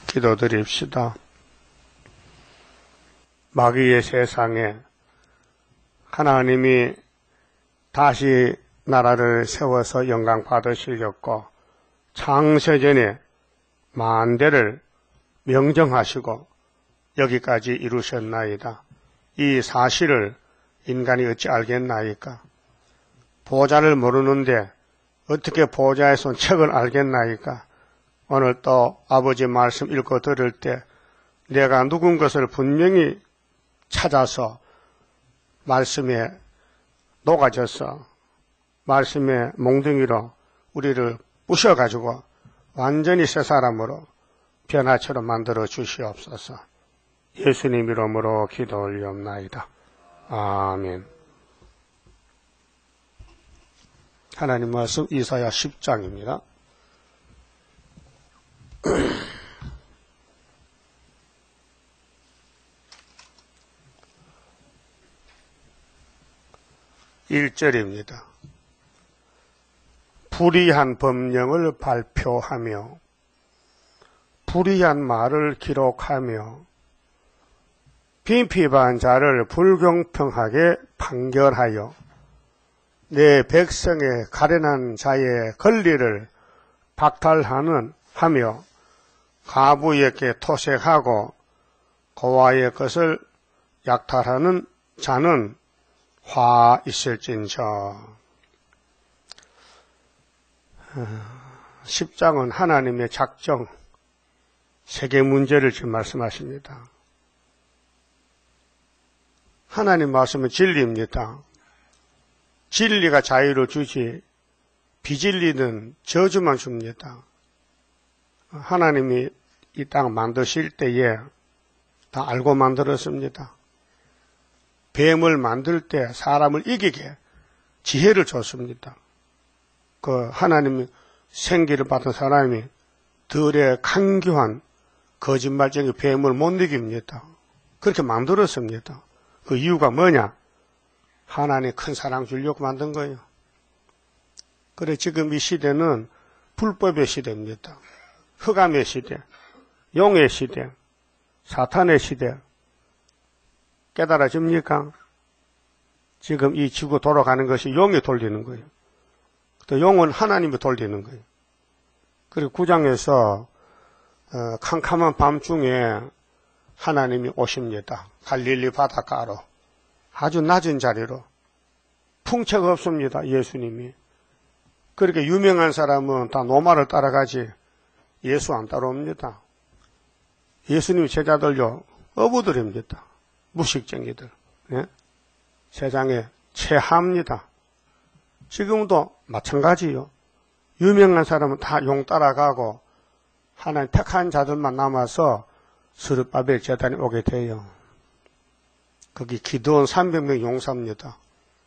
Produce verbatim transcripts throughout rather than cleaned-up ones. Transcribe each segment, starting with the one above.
기도드립시다. 마귀의 세상에 하나님이 다시 나라를 세워서 영광 받으시려고 창세전에 만대를 명정하시고 여기까지 이루셨나이다. 이 사실을 인간이 어찌 알겠나이까? 보좌를 모르는데 어떻게 보좌에 선 책을 알겠나이까? 오늘 또 아버지 말씀 읽고 들을 때 내가 누군 것을 분명히 찾아서 말씀에 녹아져서 말씀의 몽둥이로 우리를 부셔가지고 완전히 새 사람으로 변화처럼 만들어 주시옵소서. 예수님 이름으로 기도 올리옵나이다. 아멘. 하나님 말씀 이사야 십 장입니다. 일 절입니다. 불의한 법령을 발표하며 불의한 말을 기록하며 빈핍한 자를 불공평하게 판결하여 내 백성의 가련한 자의 권리를 박탈하는 하며 가부에게 토색하고 고아의 것을 약탈하는 자는 화 있을진저. 십 장은 하나님의 작정, 세계 문제를 지금 말씀하십니다. 하나님 말씀은 진리입니다. 진리가 자유를 주지 비진리는 저주만 줍니다. 하나님이 이 땅 만드실 때에 다 알고 만들었습니다. 뱀을 만들 때 사람을 이기게 지혜를 줬습니다. 그 하나님이 생기를 받은 사람이 들의 강교한 거짓말쟁이 뱀을 못 이깁니다. 그렇게 만들었습니다. 그 이유가 뭐냐? 하나님 큰 사랑 주려고 만든 거예요. 그래 지금 이 시대는 불법의 시대입니다. 흑암의 시대, 용의 시대, 사탄의 시대. 깨달아집니까? 지금 이 지구 돌아가는 것이 용이 돌리는 거예요. 또 용은 하나님이 돌리는 거예요. 그리고 구 장에서 어, 캄캄한 밤중에 하나님이 오십니다. 갈릴리 바닷가로 아주 낮은 자리로 풍채가 없습니다. 예수님이. 그렇게 유명한 사람은 다 노마를 따라가지 예수 안 따라옵니다. 예수님 제자들요 어부들입니다. 무식쟁이들. 예? 세상에 최하입니다. 지금도 마찬가지요. 유명한 사람은 다 용 따라가고 하나님 택한 자들만 남아서 스룹바벨 제단에 오게 돼요. 거기 기드온 삼백 명 용사입니다.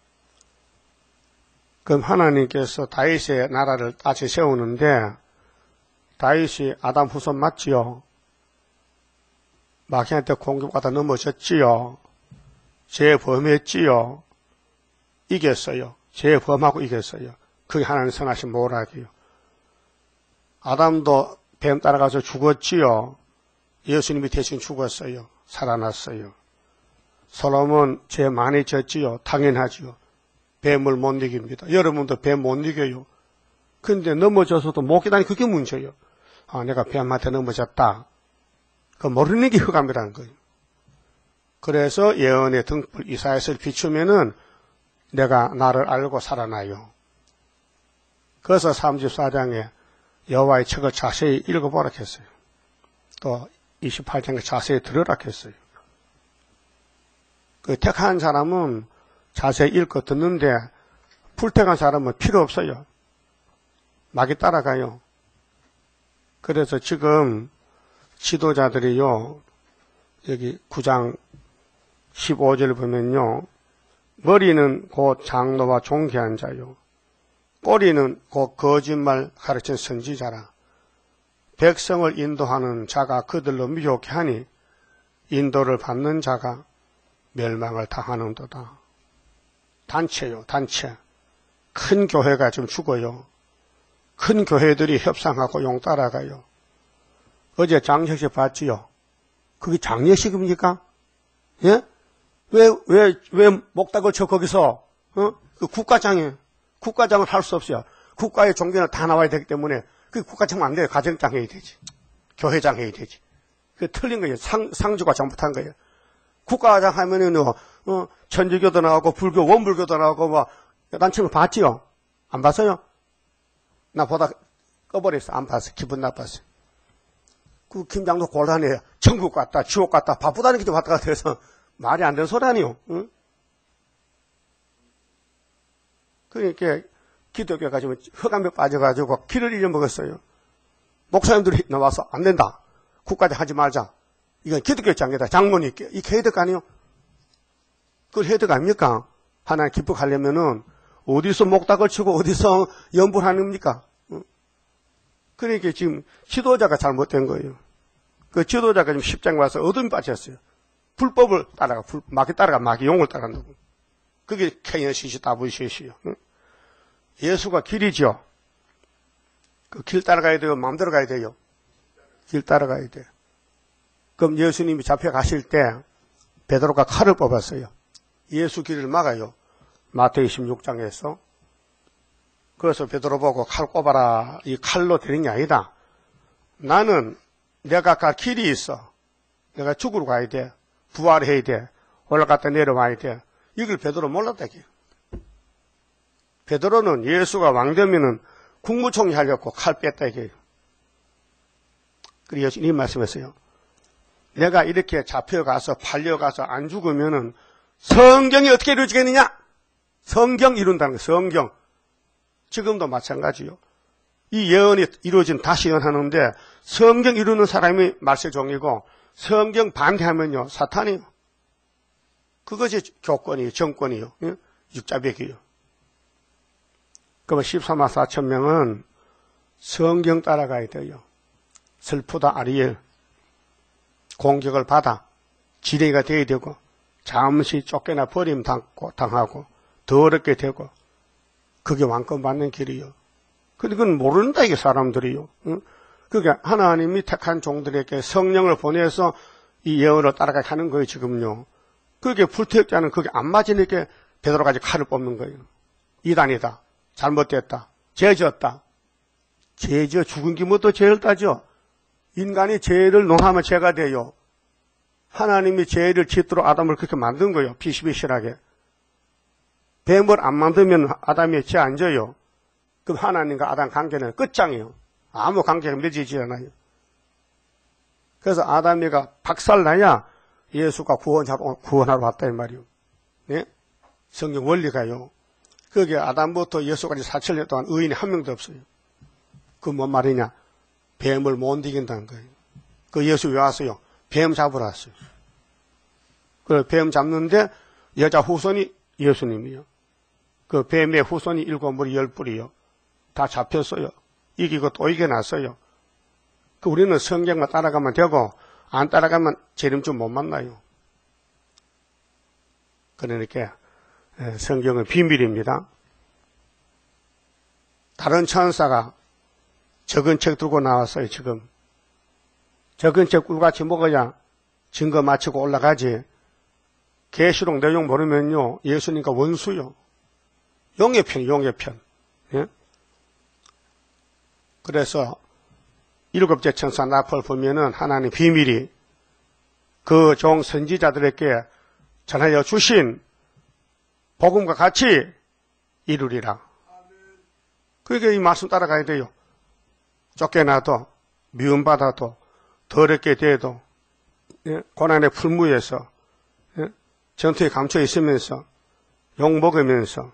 그럼 하나님께서 다윗의 나라를 다시 세우는데 다윗이 아담 후손 맞지요? 마귀한테 공격받아 넘어졌지요? 죄범했지요? 이겼어요. 죄범하고 이겼어요. 그게 하나님 선하신 모락이요. 아담도 뱀 따라가서 죽었지요? 예수님이 대신 죽었어요. 살아났어요. 솔로몬 죄 많이 졌지요? 당연하지요. 뱀을 못 이깁니다. 여러분도 뱀 못 이겨요. 근데 넘어져서도 못 기다니 그게 문제예요. 아, 내가 뱀한테 넘어졌다. 그 모르는 게 흑암이라는 거예요. 그래서 예언의 등불 이사야서를 비추면은 내가 나를 알고 살아나요. 그래서 삼십사 장에 여호와의 책을 자세히 읽어보라 했어요. 또 이십팔 장에 자세히 들으라 했어요. 그 택한 사람은 자세히 읽고 듣는데 불택한 사람은 필요 없어요. 막이 따라가요. 그래서 지금 지도자들이요, 여기 구 장 십오 절 보면요, 머리는 곧 장로와 존귀한 자요, 꼬리는 곧 거짓말 가르친 선지자라. 백성을 인도하는 자가 그들로 미혹해 하니 인도를 받는 자가 멸망을 당하는도다. 단체요, 단체. 큰 교회가 좀 죽어요. 큰 교회들이 협상하고 용 따라가요. 어제 장례식 봤지요? 그게 장례식입니까? 예? 왜, 왜, 왜 목닥을 쳐 거기서, 어? 그 국가장에, 국가장을 할 수 없어요. 국가의 종교는 다 나와야 되기 때문에, 그 국가장 안 돼요. 가정장 해야 되지. 교회장 해야 되지. 그 틀린 거예요. 상, 상주가 잘못한 거예요. 국가장 하면은, 어, 천주교도 나오고, 불교, 원불교도 나오고, 뭐, 난처럼 봤지요? 안 봤어요? 나 보다 꺼버렸어. 안 봤어. 기분 나빴어. 그 김장도 곤란해요. 천국 갔다, 지옥 갔다, 바쁘다는 게 좀 왔다 갔다 해서 말이 안 되는 소리 아니요. 응? 그러니까 기독교가 지금 흑암에 빠져가지고 길을 잃어먹었어요. 목사님들이 나와서 안 된다. 국가대 하지 말자. 이건 기독교 장이다. 장모님, 이게 해득 아니요? 그걸 해득 아닙니까? 하나님 기뻐하려면은 어디서 목닥을 치고 어디서 연불하는입니까? 그러니까 지금 지도자가 잘못된 거예요. 그 지도자가 지금 십장에 와서 어둠이 빠졌어요. 불법을 따라가, 불, 마귀 따라가, 마귀 용을 따라간다고. 그게 케이언시시 다부시시요. 예수가 길이죠. 그 길 따라가야 돼요? 마음대로 가야 돼요? 길 따라가야 돼요. 그럼 예수님이 잡혀가실 때 베드로가 칼을 뽑았어요. 예수 길을 막아요. 마태복음 십육 장에서. 그래서 베드로 보고 칼 꼽아라. 이 칼로 되는 게 아니다. 나는 내가 갈 길이 있어. 내가 죽으러 가야 돼. 부활해야 돼. 올라갔다 내려와야 돼. 이걸 베드로 몰랐다. 베드로는 예수가 왕 되면은 국무총리 하려고 칼 뺐다. 이게. 그래서 예수님 말씀했어요. 내가 이렇게 잡혀가서 팔려가서 안 죽으면은 성경이 어떻게 이루어지겠느냐? 성경 이룬다는 거예요. 성경. 지금도 마찬가지요. 이 예언이 이루어진 다시 예언하는데 성경 이루는 사람이 말세종이고 성경 반대하면요 사탄이요. 그것이 교권이요, 정권이요, 예? 육자백이요. 그러면 십삼만 사천 명은 성경 따라가야 돼요. 슬프다 아리엘. 공격을 받아 지뢰가 되어야 되고 잠시 쫓겨나 버림 당고, 당하고 더럽게 되고 그게 왕권 받는 길이요. 근데 그건 모른다 이게 사람들이요. 응? 그러니까 하나님이 택한 종들에게 성령을 보내서 이 예언을 따라가게 하는 거예요 지금요. 그게 불태역자는 그게 안 맞으니까 베드로까지 칼을 뽑는 거예요. 이단이다. 잘못됐다. 죄졌다. 죄져 죽은 기부터 죄를 따져. 인간이 죄를 논하면 죄가 돼요. 하나님이 죄를 짓도록 아담을 그렇게 만든 거예요. 비실비실하게. 뱀을 안 만들면 아담이 죄 안 져요. 그럼 하나님과 아담 관계는 끝장이에요. 아무 관계가 맺어지지 않아요. 그래서 아담이가 박살나야 예수가 구원하러, 구원하러 왔다 이 말이에요. 네? 성경 원리가요. 그게 아담부터 예수까지 사천 년 동안 의인이 한 명도 없어요. 그 뭔 말이냐? 뱀을 못 이긴다는 거예요. 그 예수 왜 왔어요? 뱀 잡으러 왔어요. 그 뱀 잡는데 여자 후손이 예수님이요. 그 뱀의 후손이 일곱 무리 열 뿌리요. 다 잡혔어요. 이기고 또 이겨놨어요. 그 우리는 성경만 따라가면 되고 안 따라가면 재림주 못 만나요. 그러니까 성경은 비밀입니다. 다른 천사가 적은 책 들고 나왔어요. 지금 적은 책 꿀같이 먹어야 증거 마치고 올라가지. 계시록 내용 모르면요 예수님과 원수요. 용의 편, 용의 편. 예? 그래서 일곱째 천사 나팔 보면은 하나님 비밀이 그 종 선지자들에게 전하여 주신 복음과 같이 이루리라. 그러니까 이 말씀 따라가야 돼요. 쫓겨나도 미움받아도 더럽게 돼도 예? 고난의 풀무에서 예? 전투에 감춰 있으면서 욕 먹으면서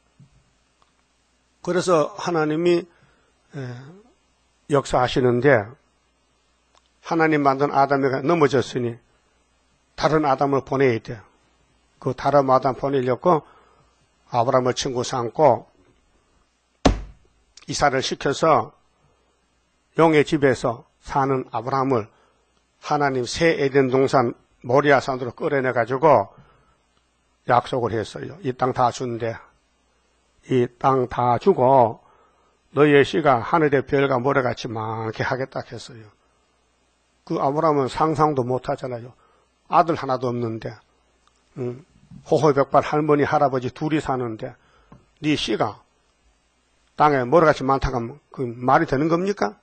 그래서 하나님이 예, 역사하시는데 하나님 만든 아담이가 넘어졌으니 다른 아담을 보내야 돼. 그 다른 아담 보내려고 아브라함을 친구 삼고 이사를 시켜서 용의 집에서 사는 아브라함을 하나님 새 에덴 동산 모리아 산으로 끌어내가지고 약속을 했어요. 이 땅 다 준대. 이 땅 다 주고 너희의 씨가 하늘의 별과 모래같이 많게 하겠다 했어요. 그 아브라함은 상상도 못 하잖아요. 아들 하나도 없는데, 음, 호호백발 할머니, 할아버지 둘이 사는데, 네 씨가 땅에 모래같이 많다고 하면 그 말이 되는 겁니까?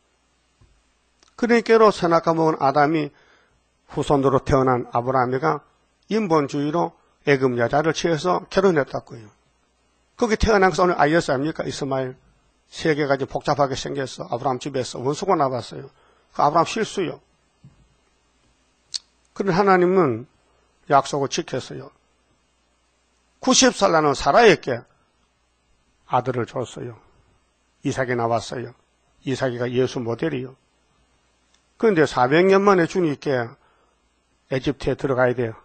그러니까로 선악과 먹은 아담이 후손으로 태어난 아브라함이가 인본주의로 애굽 여자를 취해서 결혼했다고요. 거기 태어나서 오늘 아이에스 아닙니까? 이스마엘. 세 개가 좀 복잡하게 생겼어. 아브라함 집에서 원수가 나왔어요. 그 아브라함 실수요. 그런데 하나님은 약속을 지켰어요. 구십 살 나는 사라에게 아들을 줬어요. 이삭이 나왔어요. 이삭이가 예수 모델이요. 그런데 사백 년 만에 주님께 에집트에 들어가야 돼요.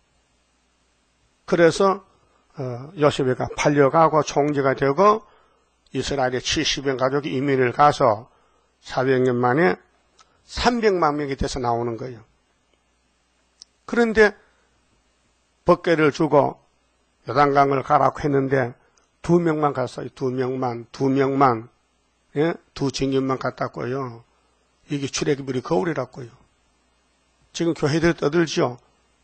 그래서 어, 요셉이가 팔려가고 총리가 되고 이스라엘의 칠십 명 가족이 이민을 가서 사백 년 만에 삼백만 명이 돼서 나오는 거예요. 그런데 법궤를 주고 요단강을 가라고 했는데 두 명만 갔어요. 두 명만, 두 명만, 예? 두 증인만 갔다고요. 이게 출애굽의 거울이라고요. 지금 교회들이 떠들지요.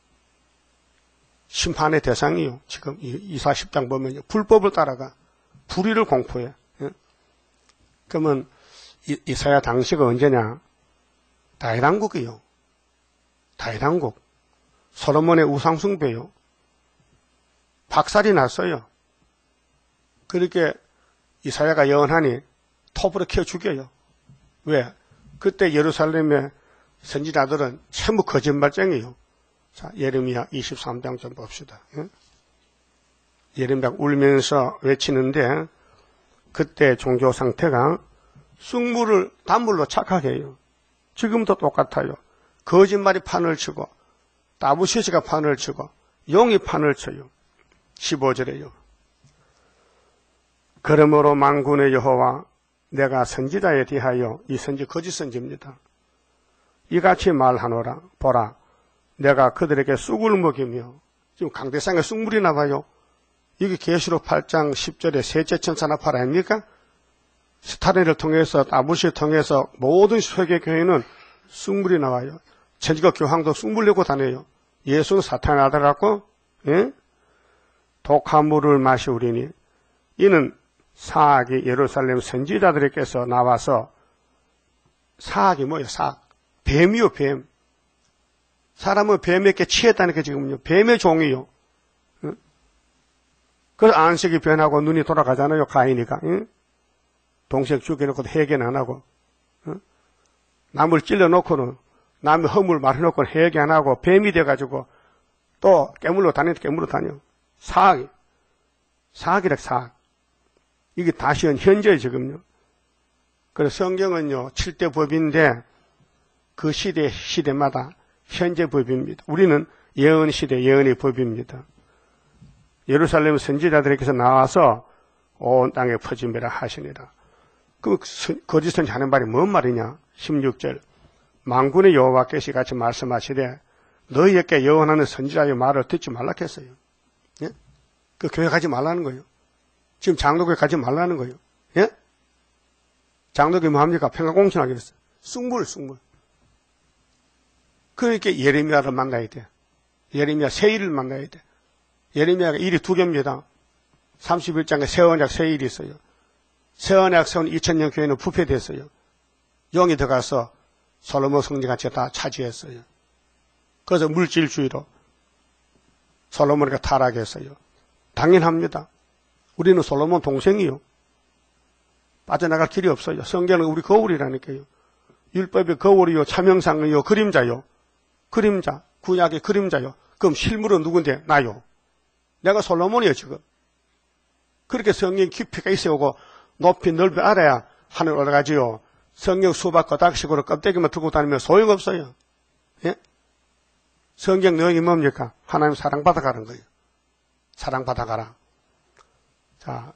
심판의 대상이요. 지금 이사 십 장 보면요. 불법을 따라가 불의를 공포해. 예? 그러면 이사야 당시가 언제냐? 다윗왕국이요. 다윗왕국. 솔로몬의 우상숭배요. 박살이 났어요. 그렇게 이사야가 예언하니 톱으로 키워 죽여요. 왜? 그때 예루살렘의 선지자들은 전부 거짓말쟁이요. 자, 예레미야 이십삼 장 좀 봅시다. 예? 예레미야 울면서 외치는데 그때 종교 상태가 쑥물을 단물로 착각해요. 지금도 똑같아요. 거짓말이 판을 치고 다부시스가 판을 치고 용이 판을 쳐요. 십오 절에요. 그러므로 만군의 여호와 내가 선지자에 대하여, 이 선지 거짓 선지입니다. 이같이 말하노라. 보라, 내가 그들에게 쑥을 먹이며, 지금 강대상에 쑥물이 나와요. 이게 계시록 팔 장 십 절에 셋째 천사 나팔 아닙니까? 스타린을 통해서 다부시를 통해서 모든 세계교회는 쑥물이 나와요. 천지과 교황도 쑥물 내고 다녀요. 예수는 사탄의 아들 같고, 예? 독한 물을 마시우리니 이는 사악이 예루살렘 선지자들에게서 나와서, 사악이 뭐예요? 사악. 뱀이요, 뱀. 사람은 뱀에게 취했다니까 지금요. 뱀의 종이요. 응? 그래서 안색이 변하고 눈이 돌아가잖아요, 가인이가. 응? 동생 죽여놓고도 회개는 안 하고. 응? 남을 찔러놓고는, 남의 허물 말해놓고는 회개 안 하고, 뱀이 돼가지고 또 깨물러 다니는 깨물러 다녀. 사악이. 사악이라, 사악. 이게 다시 현재 지금요. 그래서 성경은요, 칠 대 법인데 그 시대, 시대마다 현재 법입니다. 우리는 예언 시대, 예언의 법입니다. 예루살렘 선지자들에게서 나와서 온 땅에 퍼짐이라 하시니라. 그 거짓 선지 하는 말이 뭔 말이냐? 십육 절. 만군의 여호와께서 같이 말씀하시되 너희에게 예언하는 선지자의 말을 듣지 말라 했어요. 예? 그 교회 가지 말라는 거예요. 지금 장로교회 가지 말라는 거예요. 예? 장로교회 뭐 합니까? 평화공신하기로 했어요. 쑥물, 쑥물. 그러니까 예레미야를 만나야 돼. 예레미야 새 일을 만나야 돼. 예레미야가 일이 두 개입니다. 삼십일 장에 새 언약 새 일이 있어요. 새 언약 세운 이천 년 교회는 부패됐어요. 영이 들어가서 솔로몬 성전같이 다 차지했어요. 그래서 물질주의로 솔로몬이가 타락했어요. 당연합니다. 우리는 솔로몬 동생이요. 빠져나갈 길이 없어요. 성경은 우리 거울이라니까요. 율법의 거울이요, 차명상이요, 그림자요. 그림자, 구약의 그림자요. 그럼 실물은 누군데? 나요. 내가 솔로몬이에요, 지금. 그렇게 성경 깊이가 있어오고 높이 넓이 알아야 하늘 올라가지요. 성경 수박 거닥식으로 껍데기만 들고 다니면 소용없어요. 예? 성경 내용이 뭡니까? 하나님 사랑받아가는 거예요. 사랑받아가라. 자,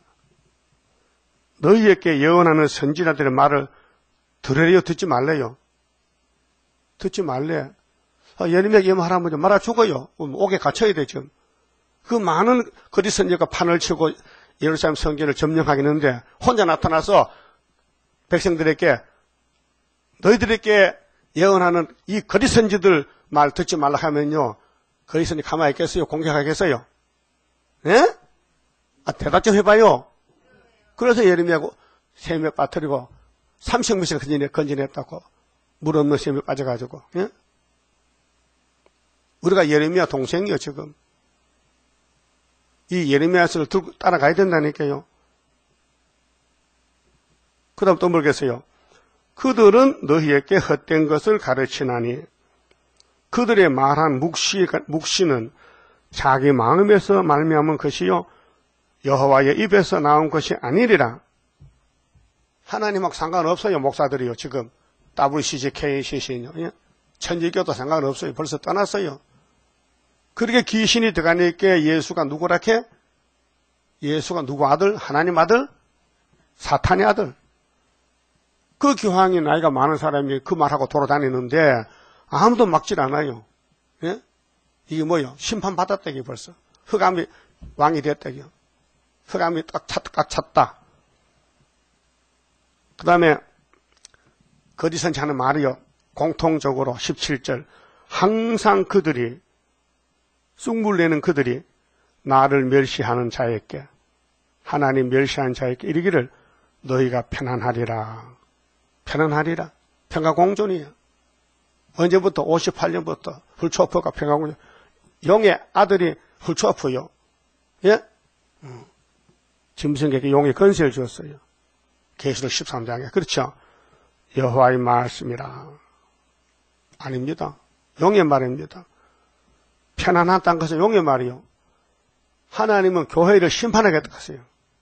너희에게 예언하는 선지자들의 말을 들으래요? 듣지 말래요? 듣지 말래. 아, 예레미야 예언하라면 말아 죽어요. 옥에 갇혀야 돼, 지금. 그 많은 거짓 선지자가 판을 치고 예루살렘 성전을 점령하겠는데 혼자 나타나서 백성들에게 너희들에게 예언하는 이 거짓 선지들 말 듣지 말라 하면요, 거짓 선지 가만히 있겠어요? 공격하겠어요? 예? 아, 대답 좀 해봐요. 그래서 예레미야가 샘에 빠뜨리고 삼십 미터 건지내, 건지냈다고. 물 없는 샘에 빠져가지고. 예? 우리가 예레미야 동생이요, 지금. 이 예레미야서를 들고 따라가야 된다니까요. 그 다음 또 뭐겠어요? 그들은 너희에게 헛된 것을 가르치나니 그들의 말한 묵시, 묵시는 자기 마음에서 말미암은 것이요 여호와의 입에서 나온 것이 아니리라. 하나님하고 상관없어요. 목사들이요. 지금 더블유씨씨, 케이씨씨는요. 예? 천주교도 상관없어요. 벌써 떠났어요. 그렇게 귀신이 들어가니까 예수가 누구라케? 예수가 누구 아들? 하나님 아들? 사탄의 아들. 그 교황이 나이가 많은 사람이 그 말하고 돌아다니는데 아무도 막질 않아요. 예? 이게 뭐요? 심판받았다기 벌써. 흑암이 왕이 됐다기요. 흑암이 딱 찼다, 딱 찼다. 그 다음에 거짓 선지하는 말이요. 공통적으로 십칠 절. 항상 그들이 쑥물내는 그들이 나를 멸시하는 자에게 하나님 멸시하는 자에게 이르기를 너희가 편안하리라. 편안하리라. 평화공존이에요. 언제부터? 오십팔 년부터 훌초어프가 평화공존. 용의 아들이 훌초어프요. 예? 음. 짐승에게 용의 권세를 주었어요. 계시록 십삼 장에. 그렇죠? 여호와의 말씀이라. 아닙니다. 용의 말입니다. 편안하다는 것은 용의 말이요. 하나님은 교회를 심판하겠다 하세요.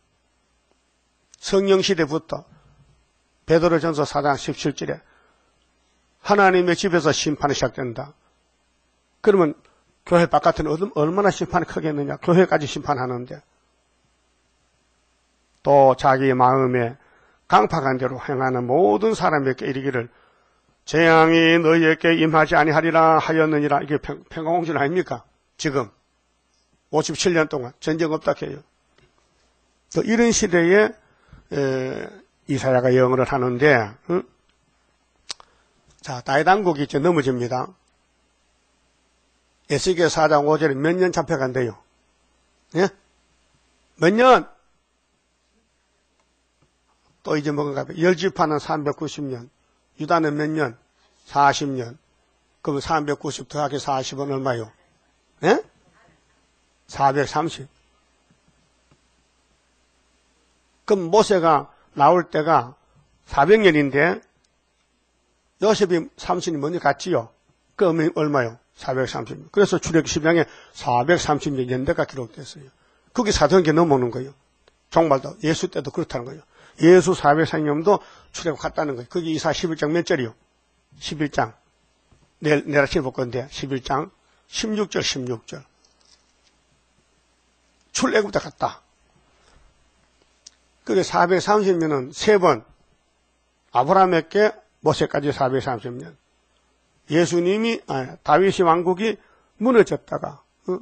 성령시대부터 베드로전서 사 장 십칠 절에 하나님의 집에서 심판이 시작된다. 그러면 교회 바깥은 얼마나 심판이 크겠느냐. 교회까지 심판하는데 또 자기 마음에 강팍한 대로 행하는 모든 사람에게 이르기를 재앙이 너희에게 임하지 아니하리라 하였느니라. 이게 평강공전 아닙니까? 지금 오십칠 년 동안 전쟁 없다 해요. 또 이런 시대에 에, 이사야가 영어를 하는데 응? 자, 다윗왕국이 이제 넘어집니다. 에스겔 사 장 오 절에 몇 년 잡혀간대요? 예? 몇 년? 또 이제 뭔가 열지파는 삼백구십 년, 유다는 몇 년? 사십 년. 그럼 삼백구십 더하기 사십은 얼마요? 예? 사백삼십. 그럼 모세가 나올 때가 사백 년인데 요셉이 삼십이 먼저 갔지요. 그러면 얼마요? 사백삼십 년. 그래서 출애굽기 십 장에 사백삼십 년 연대가 기록됐어요. 그게 사도행전에 넘어오는 거예요. 정말도 예수 때도 그렇다는 거예요. 예수 사백삼십 년도 출애굽 갔다는 거예요. 그게 이사 십일 장 몇 절이요? 십일 장. 내일, 내일 아침에 볼 건데 십일 장 십육 절 십육 절. 출애굽 때 갔다. 그게 사백삼십 년은 세 번. 아브라함에게 모세까지 사백삼십 년. 예수님이, 아, 다윗이 왕국이 무너졌다가, 어?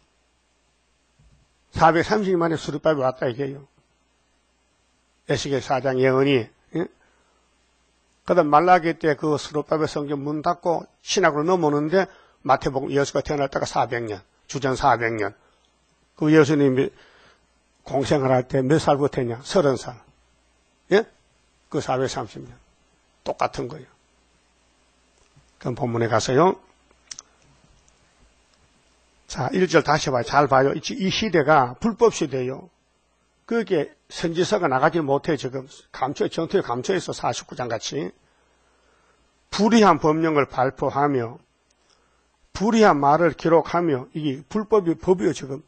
사백삼십 년 만에 수르바벨 왔다 이게요. 에스겔 사 장 예언이, 예? 그 다음 말라기 때 그 수르바벨 성전 문 닫고 신학으로 넘어오는데 마태복음 예수가 태어날 때가 사백 년, 주전 사백 년. 그 예수님이 공생을 할 때 몇 살부터 했냐? 서른 살. 예? 그 사백삼십 년. 똑같은 거예요. 그럼 본문에 가서요. 자, 일 절 다시 봐요. 잘 봐요. 이 시대가 불법 시대예요. 그게 선지서가 나가지 못해 지금 감춰, 정토에 감춰있어. 사십구 장 같이. 불의한 법령을 발표하며 불의한 말을 기록하며 이게 불법이 법이요 지금.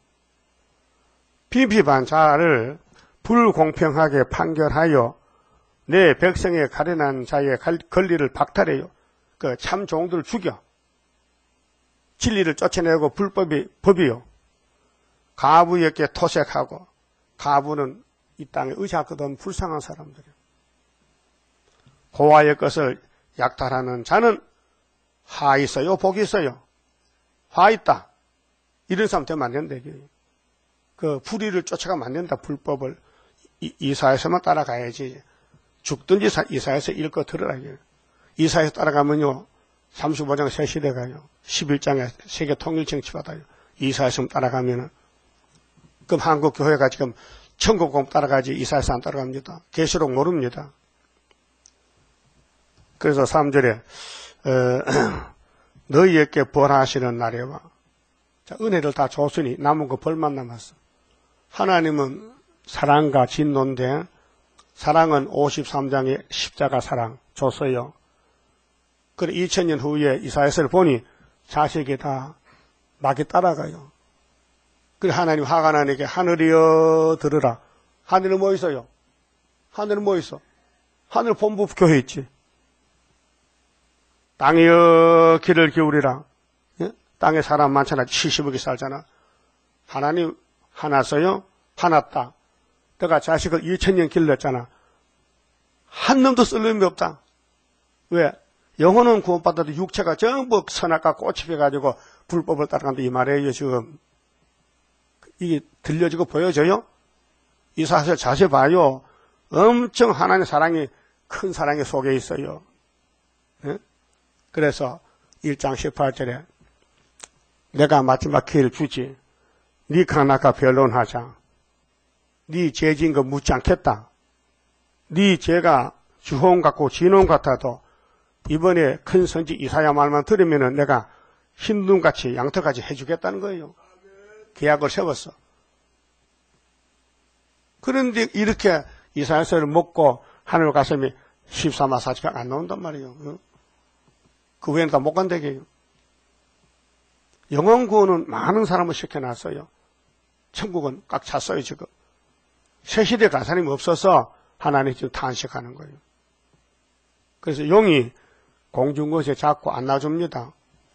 비비반 자를 불공평하게 판결하여 내 백성에 가련한 자의 권리를 박탈해요. 그 참 종들을 죽여. 진리를 쫓아내고 불법이 법이요. 가부에게 토색하고 가부는 이 땅에 의지하거든 불쌍한 사람들이에요. 고아의 것을 약탈하는 자는 화 있어요? 복 있어요? 화 있다. 이런 사람 되면 안 된다. 그 불의를 쫓아가면 안 된다. 불법을. 이, 이사에서만 따라가야지. 죽든지 이사에서 읽고 들으라. 이사에서 따라가면요. 삼십오 장 새 시대가요. 십일 장에 세계 통일 정치 받아요. 이사야서 따라가면은. 그럼 한국 교회가 지금 천국공 따라가지 이사야서 안 따라갑니다. 계시록 모릅니다. 그래서 삼 절에 어, 너희에게 벌하시는 날에와 자, 은혜를 다 줬으니 남은 거 벌만 남았어. 하나님은 사랑과 진노인데 사랑은 오십삼 장의 십자가 사랑 줬어요. 그래 이천 년 후에 이사야서를 보니 자식이 다 막이 따라가요. 그래 하나님 화가 나니까 하늘이여 들으라. 하늘은 뭐 있어요? 하늘은 뭐 있어? 하늘 본부 교회 있지. 땅이여 귀를 기울이라. 예? 땅에 사람 많잖아. 칠십억이 살잖아. 하나님 화났어요? 화났다. 내가 자식을 이천 년 길렀잖아. 한 놈도 쓸 놈이 없다. 왜? 영혼은 구원받아도 육체가 전부 선악과 꽃이 피어가지고 불법을 따라간다 이 말이에요 지금. 이게 들려지고 보여져요? 이 사실 자세히 봐요. 엄청 하나님의 사랑이 큰 사랑이 속에 있어요. 예? 그래서 일 장 십팔 절에 내가 마지막 기회를 주지. 니가 나가 변론하자. 네 죄진 거 묻지 않겠다. 네 죄가 주홍 같고 진홍 같아도 이번에 큰 선지 이사야 말만 들으면은 내가 흰눈같이 양털같이 해주겠다는 거예요. 계약을 세웠어. 그런데 이렇게 이사야서를 먹고 하늘 가슴이 십삼 화 사십가 안 나온단 말이에요. 그 외에는 다 못 간다게요. 영원 구원은 많은 사람을 시켜놨어요. 천국은 꽉 찼어요 지금. 새 시대 가사님이 없어서 하나님이 지금 탄식하는 거예요. 그래서 용이 공중것에 잡고 안 놔줍니다.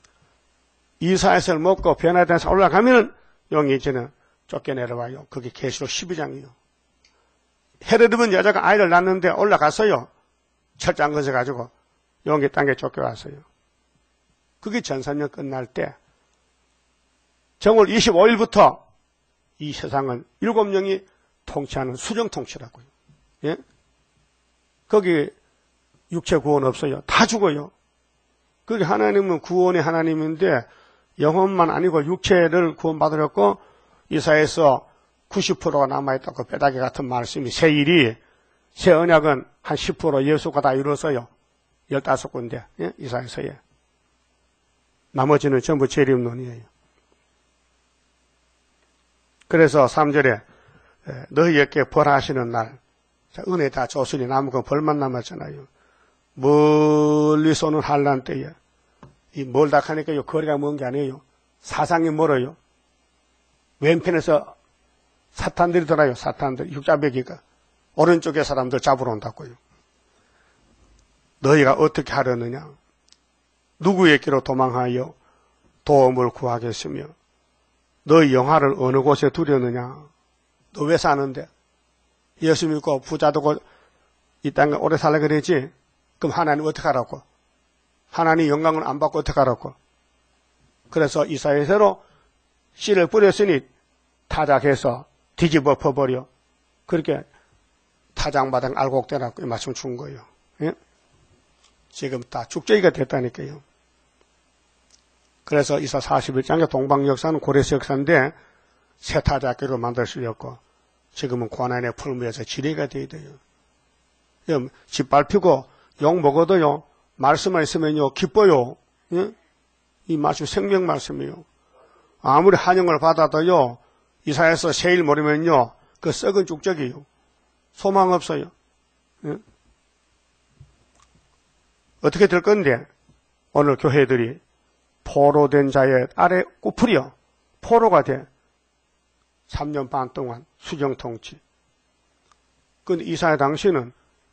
이사야서를 먹고 변화돼서 올라가면은 용이 이제는 쫓겨내려와요. 그게 계시록 십이 장이에요. 헤로드는 여자가 아이를 낳는데 올라갔어요. 철장 것을 가지고 용이 땅에 쫓겨왔어요. 그게 전산년 끝날 때 정월 이십오 일부터 이 세상은 일곱 명이 통치하는 수정 통치라고요. 예? 거기 육체 구원 없어요. 다 죽어요. 그게 하나님은 구원의 하나님인데 영혼만 아니고 육체를 구원받으려고 이사야서 구십 퍼센트가 남아있다고 뼈다귀 같은 말씀이 새 일이 새 언약은 한 십 퍼센트 예수가 다 이루었어요. 열다섯 군데 예? 이사야서에. 나머지는 전부 재림론이에요. 그래서 삼 절에 너희에게 벌하시는 날 자, 은혜 다 줬으니 남은 건 벌만 남았잖아요. 멀리서는 환란 때에 이 멀다 하니까요 거리가 먼 게 아니에요. 사상이 멀어요. 왼편에서 사탄들이 돌아요. 사탄들 육자배기가 오른쪽에 사람들 잡으러 온다고요. 너희가 어떻게 하려느냐? 누구에게로 도망하여 도움을 구하겠으며 너희 영화를 어느 곳에 두려느냐? 너 왜 사는데? 예수 믿고 부자 되고 이 땅에 오래 살라 그러지? 그럼 하나님 어떻게 하라고? 하나님 영광을 안 받고 어떻게 하라고? 그래서 이사야서로 씨를 뿌렸으니 타작해서 뒤집어 퍼버려. 그렇게 타작마당 알곡대라고 이 말씀 준 거예요. 예? 지금 다 죽정이가 됐다니까요. 그래서 이사 사십일 장의 동방 역사는 고레스 역사인데 새 타작기로 만들었고 지금은 고난의 풀무에서 지뢰가 되어야 돼요. 짓밟히고 욕 먹어도요. 말씀만 있으면요. 기뻐요. 예? 이 말씀 생명 말씀이에요. 아무리 한영을 받아도요. 이사야서 세일 모르면요. 그 썩은 죽적이에요. 소망 없어요. 예? 어떻게 될 건데 오늘 교회들이 포로된 자의 아래 꼬풀이요. 포로가 돼. 삼 년 반 동안 수정통치. 근데 이사야 당시는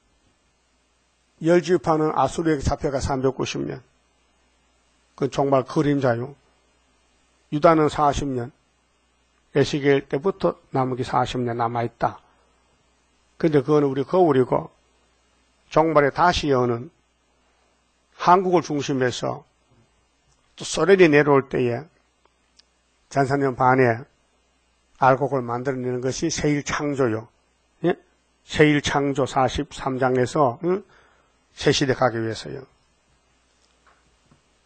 열지파는 아수르에게 잡혀가 삼백구십 년. 그건 정말 그림자요. 유다는 사십 년. 에스겔 때부터 남은 게 사십 년 남아있다. 근데 그건 우리 거울이고 종말에 다시 여는 한국을 중심해서 또 소련이 내려올 때에 전사년 반에 알곡을 만들어내는 것이 세일창조요. 예? 세일창조 사십삼 장에서 응? 새시대 가기 위해서요.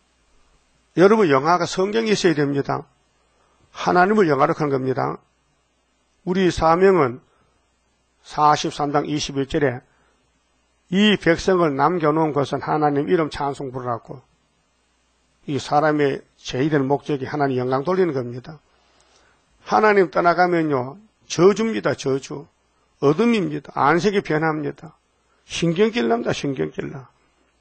여러분 영화가 성경이 있어야 됩니다. 하나님을 영화로 한 겁니다. 우리 사명은 사십삼 장 이십일 절에 이 백성을 남겨놓은 것은 하나님 이름 찬송 부르라고. 이 사람의 제의되는 목적이 하나님 영광 돌리는 겁니다. 하나님 떠나가면요 저주입니다. 저주. 어둠입니다. 안색이 변합니다. 신경질 납니다. 신경질 나.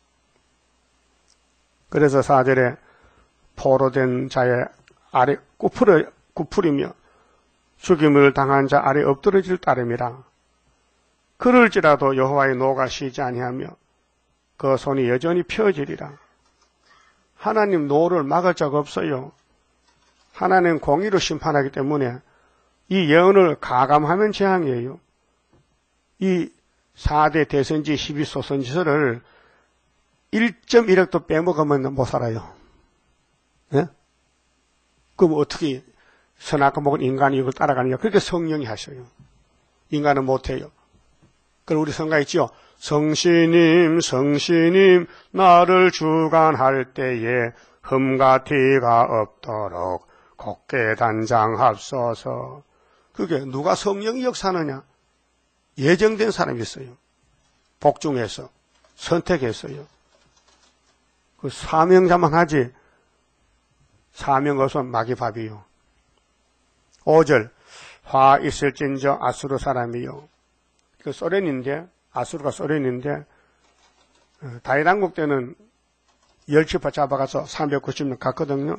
그래서 사 절에 포로된 자의 아래 구풀어, 구풀이며 죽임을 당한 자 아래 엎드러질 따름이라. 그럴지라도 여호와의 노가 쉬지 아니하며 그 손이 여전히 펴지리라. 하나님 노를 막을 자가 없어요. 하나님 공의로 심판하기 때문에 이 예언을 가감하면 재앙이에요. 이 사 대 대선지 십이 소선지서를 일 점 일 억도 빼먹으면 못 살아요. 예? 그럼 어떻게 선악과 먹은 인간이 이걸 따라가느냐. 그렇게 성령이 하셔요. 인간은 못해요. 그럼 우리 성가 있죠. 성신님 성신님 나를 주관할 때에 흠과 티가 없도록 곱게 단장합소서. 그게 누가 성령이 역사하느냐. 예정된 사람이 있어요. 복중해서 선택했어요. 그 사명자만 하지 사명 없으면 마귀밥이요. 오 절 화 있을진저 아수르 사람이요. 그 소련인데 아수르가 소련인데 다윗 왕국 때는 열치파 잡아가서 삼백구십 년 갔거든요.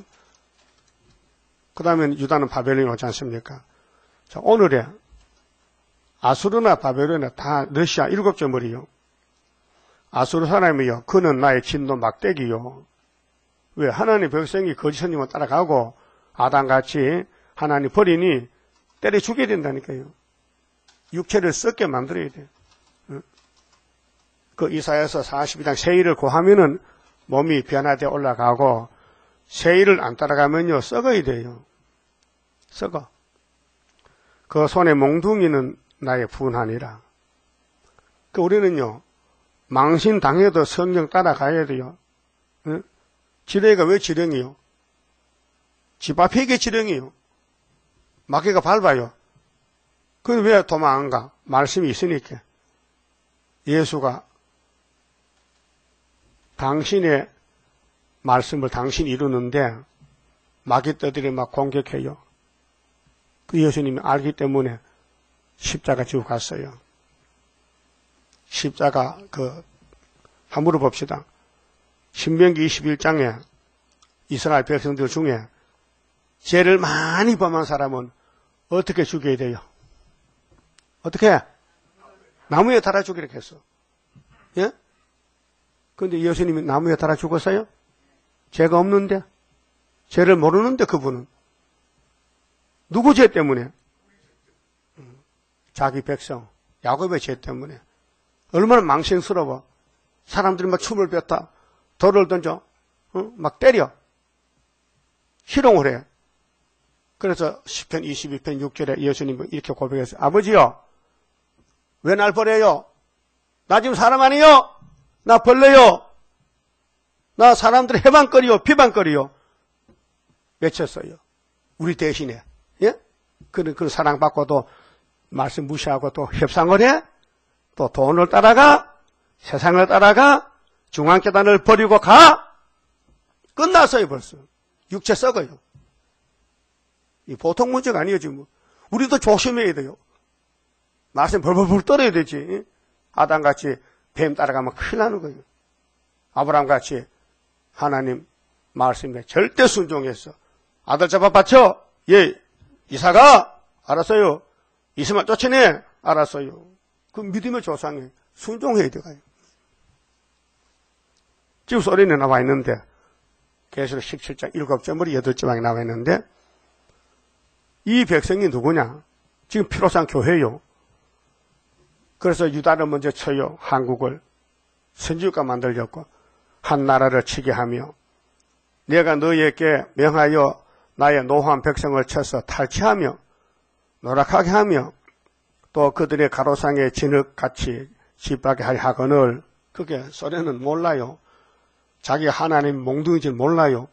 그 다음에 유다는 바벨론이 오지 않습니까? 자, 오늘에 아수르나 바벨론이나 다 러시아 일곱 점머리요. 아수르 사람이요. 그는 나의 진노 막대기요. 왜? 하나님 백성이 거짓 선님을 따라가고 아담같이 하나님 버리니 때려 죽여야 된다니까요. 육체를 썩게 만들어야 돼요. 그 이사야서 사십이 장 세일을 고하면은 몸이 변화되어 올라가고 세일을 안 따라가면요 썩어야 돼요. 썩어. 그 손에 몽둥이는 나의 분하니라. 그 우리는요 망신 당해도 성령 따라가야 돼요. 응? 지렁이가 왜 지렁이요? 집 앞에 이게 지렁이요. 마귀가 밟아요. 그럼 왜 도망 안 가? 말씀이 있으니까. 예수가 당신의 말씀을 당신이 이루는데 마귀떼들이 막 공격해요. 그 예수님이 알기 때문에 십자가 지고 갔어요. 십자가 그 한번 물어봅시다. 신명기 이십일 장에 이스라엘 백성들 중에 죄를 많이 범한 사람은 어떻게 죽여야 돼요? 어떻게? 나무에 달아 죽이라고 했어. 예? 그런데 예수님이 나무에 달아 죽었어요? 죄가 없는데? 죄를 모르는데 그분은? 누구 죄 때문에? 자기 백성, 야곱의 죄 때문에. 얼마나 망신스러워. 사람들이 막 춤을 뱉다, 돌을 던져, 어? 막 때려. 희롱을 해. 그래서 시편 이십이 편 육 절에 예수님은 이렇게 고백했어요. 아버지요, 왜 날 버려요? 나 지금 사람 아니요? 나 벌레요? 나 사람들의 해방거리요? 비방거리요? 외쳤어요. 우리 대신에. 예? 그런, 그런 사랑받고도 말씀 무시하고 또 협상을 해? 또 돈을 따라가? 세상을 따라가? 중앙재단을 버리고 가? 끝났어요, 벌써. 육체 썩어요. 이 보통 문제가 아니에요, 지금. 우리도 조심해야 돼요. 말씀 벌벌벌 떨어야 되지. 아담같이 뱀 따라가면 큰일 나는 거예요. 아브라함같이 하나님 말씀에 절대 순종해서 아들 잡아 바쳐. 예, 이사가 알았어요. 이스마엘 쫓아내. 알았어요. 그 믿음의 조상에 순종해야 돼요. 지금 소리는 나와 있는데 계시록 십칠 장 일곱 점으로 여덟 지방에 나와 있는데 이 백성이 누구냐? 지금 피로상 교회요. 그래서 유다를 먼저 쳐요. 한국을 선지국가 만들려고 한 나라를 치게 하며 내가 너희에게 명하여 나의 노한 백성을 쳐서 탈취하며 노락하게 하며 또 그들의 가로상에 진흙같이 짓밟게 하려 하거늘. 그게 소리는 몰라요. 자기가 하나님 몽둥이질 몰라요.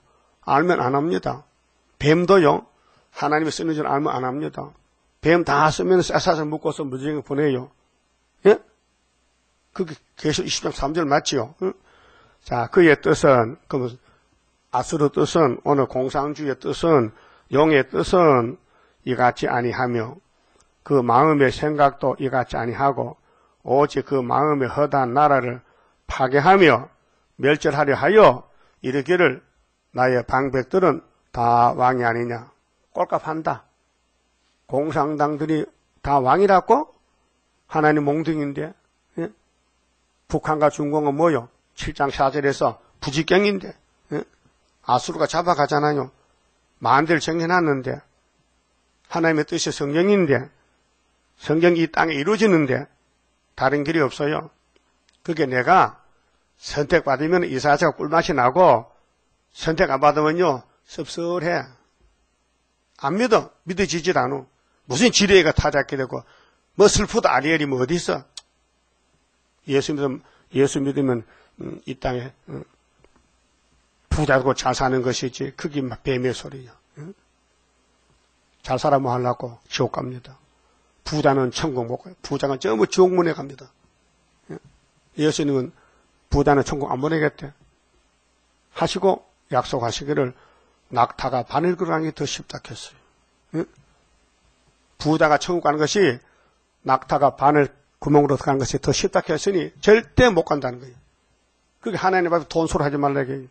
알면 안 합니다. 뱀도요, 하나님이 쓰는 줄 알면 안 합니다. 뱀 다 쓰면 쇠사슬 묶어서 무지개 보내요. 예? 그게 계시록 이십 장 삼 절 맞지요? 응? 자, 그의 뜻은, 그러면 아수르 뜻은, 오늘 공상주의 뜻은, 용의 뜻은 이같이 아니하며, 그 마음의 생각도 이같이 아니하고, 오직 그 마음의 허다한 나라를 파괴하며 멸절하려 하여 이르기를 나의 방백들은 다 왕이 아니냐. 꼴값한다. 공상당들이 다 왕이라고? 하나님 몽둥인데. 예? 북한과 중국은 뭐요? 칠 장 사 절에서 부지경인데. 예? 아수르가 잡아가잖아요. 만대를 정해놨는데 하나님의 뜻이 성경인데 성경이 이 땅에 이루어지는데 다른 길이 없어요. 그게 내가 선택받으면 이사야서가 꿀맛이 나고 선택 안 받으면요 씁쓸해. 안 믿어. 믿어지질 않아. 무슨 지뢰가 타작게 되고 뭐 슬프다 아리엘이 뭐 어디 있어. 예수 믿으면, 예수 믿으면 음, 이 땅에 음, 부자고 잘 사는 것이지 그게 막 뱀의 소리야. 음? 잘 살아 뭐 하려고 지옥 갑니다. 부자는 천국 못 가요. 부자는 전부 지옥문에 갑니다. 예? 예수님은 부자는 천국 안 보내겠대. 하시고 약속하시기를 낙타가 바늘 들어가는 게 더 쉽다 했어요. 예? 부자가 천국 가는 것이 낙타가 바늘 구멍으로 들어가는 것이 더 쉽다 했으니 절대 못 간다는 거예요. 그게 하나님 앞에 돈소리 하지 말라게.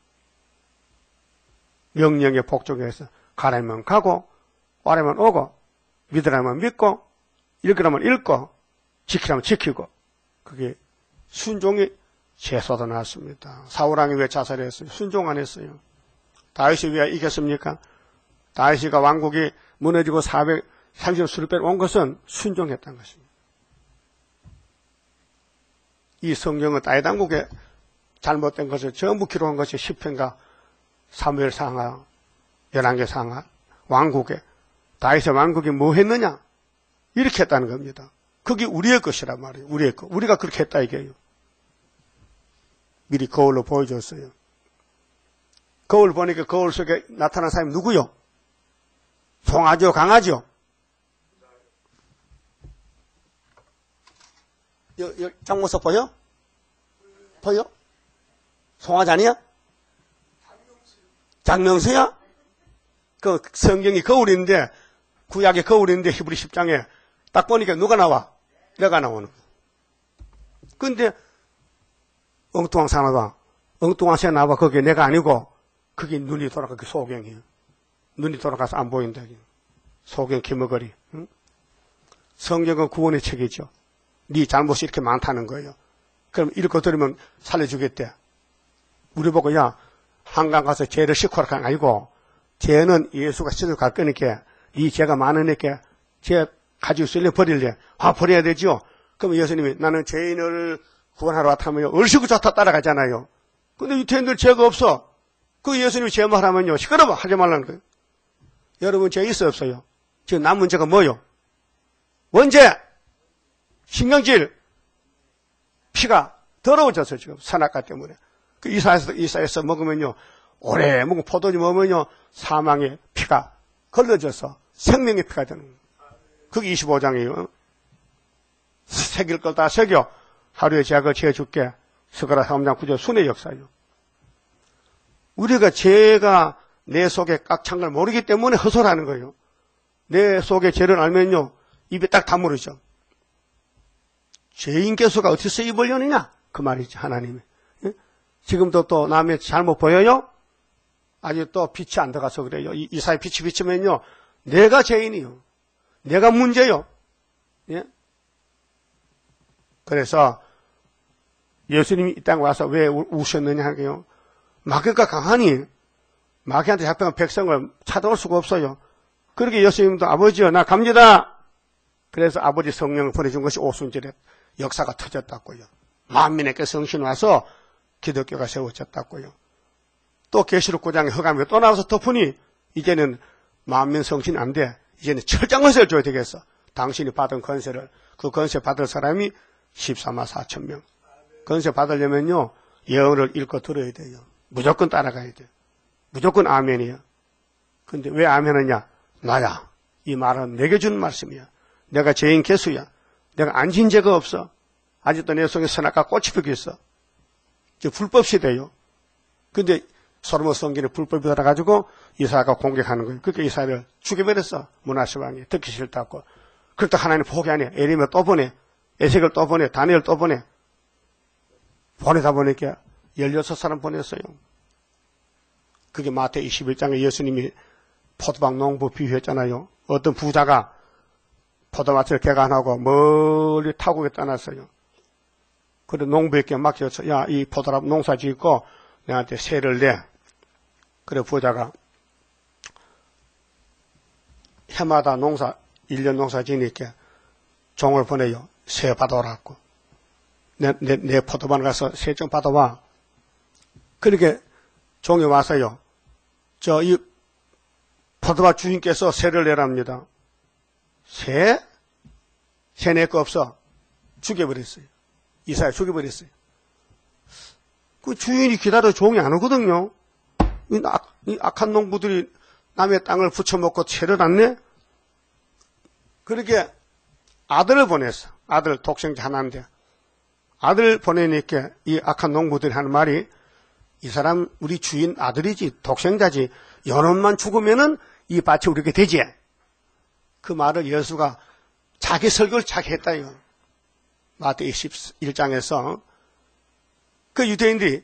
명령에 복종해서 가라면 가고 와라면 오고 믿으라면 믿고 읽으라면 읽고 지키라면 지키고 그게 순종이 제소도 나왔습니다. 사울왕이 왜 자살했어요? 순종 안 했어요. 다윗이 왜 이겼습니까? 다윗이 왕국이 무너지고 사백삼십 수를 빼온 것은 순종했다는 것입니다. 이 성경은 다윗 왕국의 잘못된 것을 전부 기록한 것이 시편과 사무엘 상하, 열왕기 상하, 왕국에 다윗의 왕국이 뭐 했느냐? 이렇게 했다는 겁니다. 그게 우리의 것이란 말이에요. 우리의 것. 우리가 그렇게 했다 이게요. 미리 거울로 보여줬어요. 거울 보니까 거울 속에 나타난 사람이 누구요? 송아지요? 강아지요? 여, 여, 장모석 보여? 보여? 송아지 아니야? 장명수야? 그 성경이 거울인데 구약의 거울인데 히브리 십 장에 딱 보니까 누가 나와? 내가 나오는 거야. 근데 엉뚱한 사나봐. 엉뚱한 새 나와. 거기에 내가 아니고 그게 눈이 돌아가. 그게 소경이에요. 눈이 돌아가서 안 보인다. 소경 기머거리. 응? 성경은 구원의 책이죠. 네 잘못이 이렇게 많다는 거예요. 그럼 읽고 들으면 살려주겠대. 우리 보고 야 한강 가서 죄를 씻고 하는 게 아니고 죄는 예수가 씻어 갈 거니까 이 죄가 많으니까 죄 가지고 쓸려 버릴래. 아 버려야 되죠. 그럼 예수님이 나는 죄인을 구원하러 왔다면요. 얼씨구 좋다 따라가잖아요. 근데 이 죄인들 죄가 없어. 그 예수님이 죄 말하면요. 시끄러워 하지 말라는 거예요. 여러분 죄 있어 없어요? 지금 남은 죄가 뭐요? 원죄, 신경질, 피가 더러워져서 지금 선악과 때문에. 그 이사에서, 이사에서 먹으면요. 오래 먹은 포도주 먹으면요. 사망의 피가 걸러져서 생명의 피가 되는 거예요. 그게 이십오 장이에요. 새길 걸 다 새겨. 하루에 제가 지어줄게. 스가랴 삼 장 구 절 순의 역사예요. 우리가 죄가 내 속에 꽉 찬 걸 모르기 때문에 허술하는 거예요. 내 속에 죄를 알면요. 입에 딱 다물으죠. 죄인 개수가 어디서 입을 여느냐? 그 말이지 하나님이. 예? 지금도 또 남의 잘못 보여요? 아직 또 빛이 안 들어가서 그래요. 이, 이사의 빛이 비치면요. 내가 죄인이요. 내가 문제요. 예? 그래서 예수님이 이 땅에 와서 왜 우셨느냐 하게요. 마귀가 강하니 마귀한테 잡혀간 백성을 찾아올 수가 없어요. 그렇게 예수님도 아버지요 나 갑니다. 그래서 아버지 성령을 보내준 것이 오순절에 역사가 터졌다고요. 만민에게 성신 와서 기독교가 세워졌다고요. 또 계시록 구 장에 허감이 또 나와서 덮으니 이제는 만민 성신이 안 돼. 이제는 철장 권세를 줘야 되겠어. 당신이 받은 권세를. 그 권세 받을 사람이 십사만 사천 명. 권세 받으려면요. 예언을 읽고 들어야 돼요. 무조건 따라가야 돼요. 무조건 아멘이야. 근데 왜 아멘하냐? 나야. 이 말은 내게 준 말씀이야. 내가 죄인 개수야. 내가 안 진 죄가 없어. 아직도 내 속에 선악과 꽃이 피고 있어. 저 불법 시대요. 근데 솔로몬 성전에 불법이 들어가지고 이사야가 공격하는 거예요. 그러니까 이사야를 죽여버렸어. 므낫세 왕이 듣기 싫다고. 그렇다 하나님 포기 안 해. 에림을 또 보내. 에색을 또 보내. 다니엘 또 보내. 보내다 보니까 열여섯 사람 보냈어요. 그게 마태 이십일 장에 예수님이 포도박 농부 비유했잖아요. 어떤 부자가 포도밭을 개간하고 멀리 타국에 떠났어요. 그래 농부에게 맡겨서 야, 이 포도밭 농사 짓고 내한테 세를 내. 그래 부자가 해마다 농사 일 년 농사 지니까 종을 보내요. 세 받아오라고. 내, 내, 내 포도밭 가서 세 좀 받아와. 그렇게 종이 와서요. 저 이 포도밭 주인께서 세를 내랍니다. 세? 세 낼 거 없어. 죽여버렸어요. 이사야 죽여버렸어요. 그 주인이 기다려 종이 안 오거든요. 이, 악, 이 악한 농부들이 남의 땅을 붙여먹고 채를 안 내? 그렇게 아들을 보냈어. 아들 독생자 하나인데. 아들 보내니까 이 악한 농부들이 하는 말이 이 사람 우리 주인 아들이지 독생자지 연원만 죽으면은 이 밭이 우리게 되지. 그 말을 예수가 자기 설교를 자기 했다 이거. 마태 이십일 장에서 그 유대인들이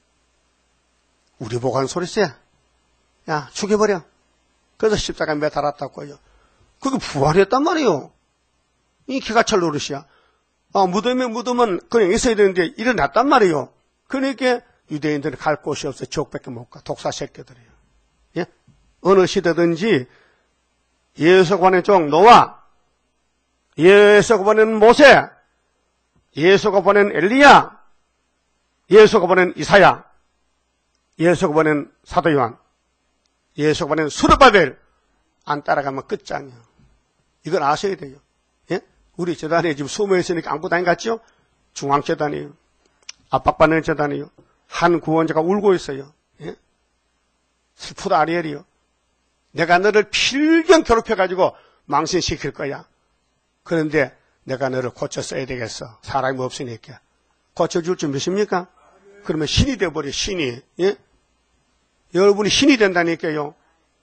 우리 보고 한 소리세. 야 죽여버려. 그래서 십자가에 매달았다고요. 그게 부활했단 말이에요. 이 기가철 노릇이야. 아, 무덤에 무덤은 그냥 있어야 되는데 일어났단 말이에요. 그러니까 유대인들은 갈 곳이 없어. 지옥밖에 못 가. 독사 새끼들이에요. 예? 어느 시대든지 예수가 보낸 종 노아, 예수가 보낸 모세, 예수가 보낸 엘리야, 예수가 보낸 이사야, 예수가 보낸 사도 요한, 예수가 보낸 수르바벨 안 따라가면 끝장이야. 이걸 아셔야 돼요. 예? 우리 재단에 지금 숨어 있으니까 아무것도 안 갔죠? 중앙재단이에요. 압박받는 재단이에요. 한 구원자가 울고 있어요. 예? 슬프다 아리엘이요. 내가 너를 필경 괴롭혀가지고 망신시킬 거야. 그런데 내가 너를 고쳐 써야 되겠어. 사람이 없으니까. 고쳐줄 줄 믿습니까? 그러면 신이 되어버려, 신이. 예? 여러분이 신이 된다니까요.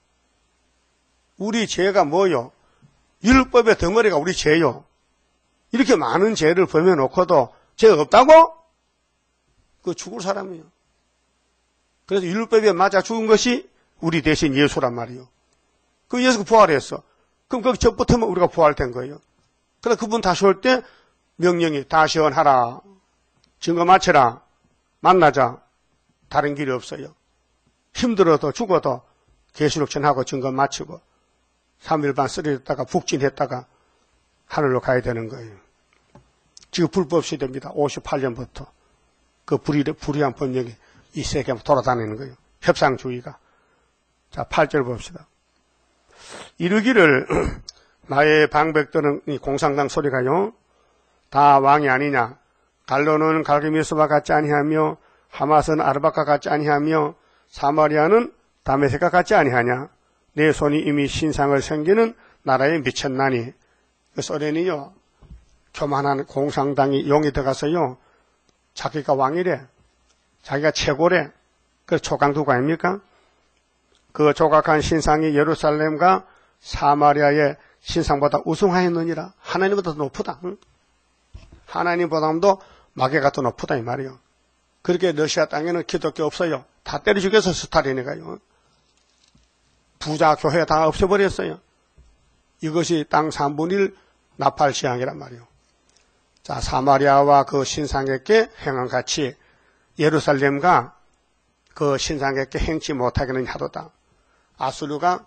우리 죄가 뭐요? 율법의 덩어리가 우리 죄요. 이렇게 많은 죄를 범해놓고도 죄가 없다고? 그거 죽을 사람이에요. 그래서 율법에 맞아 죽은 것이 우리 대신 예수란 말이에요. 그 예수가 부활했어. 그럼 거기 전부터면 우리가 부활된 거예요. 그래서 그분 다시 올 때 명령이 다시 원하라. 증거 마쳐라. 만나자. 다른 길이 없어요. 힘들어도 죽어도 계시록 전하고 증거 마치고 삼 일 반 쓰러졌다가 북진했다가 하늘로 가야 되는 거예요. 지금 불법 시대입니다. 오십팔 년부터 그 불의, 불의한 법령이 이 세계에 돌아다니는 거예요. 협상주의가. 자, 팔 절 봅시다. 이르기를 나의 방백들은 이 공상당 소리가요. 다 왕이 아니냐. 갈로는 갈게미스와 같지 아니하며 하맛은 아르박과 같지 아니하며 사마리아는 다메섹과 같지 아니하냐. 내 손이 이미 신상을 섬기는 나라에 미쳤나니. 그 소련이요. 교만한 공상당이 용이 들어가서요. 자기가 왕이래. 자기가 최고래. 그 초강도가 아닙니까? 그 조각한 신상이 예루살렘과 사마리아의 신상보다 우승하였느니라. 하나님보다 더 높다. 응? 하나님보다도 마귀가 더 높다 이 말이에요. 그렇게 러시아 땅에는 기독교 없어요. 다 때려 죽여서 스탈린이가요. 부자 교회 다 없애버렸어요. 이것이 땅 삼분의 일 나팔 시향이란 말이에요. 자, 사마리아와 그 신상에게 행한 같이 예루살렘과 그 신상에게 행치 못하게는 하도다. 아수르가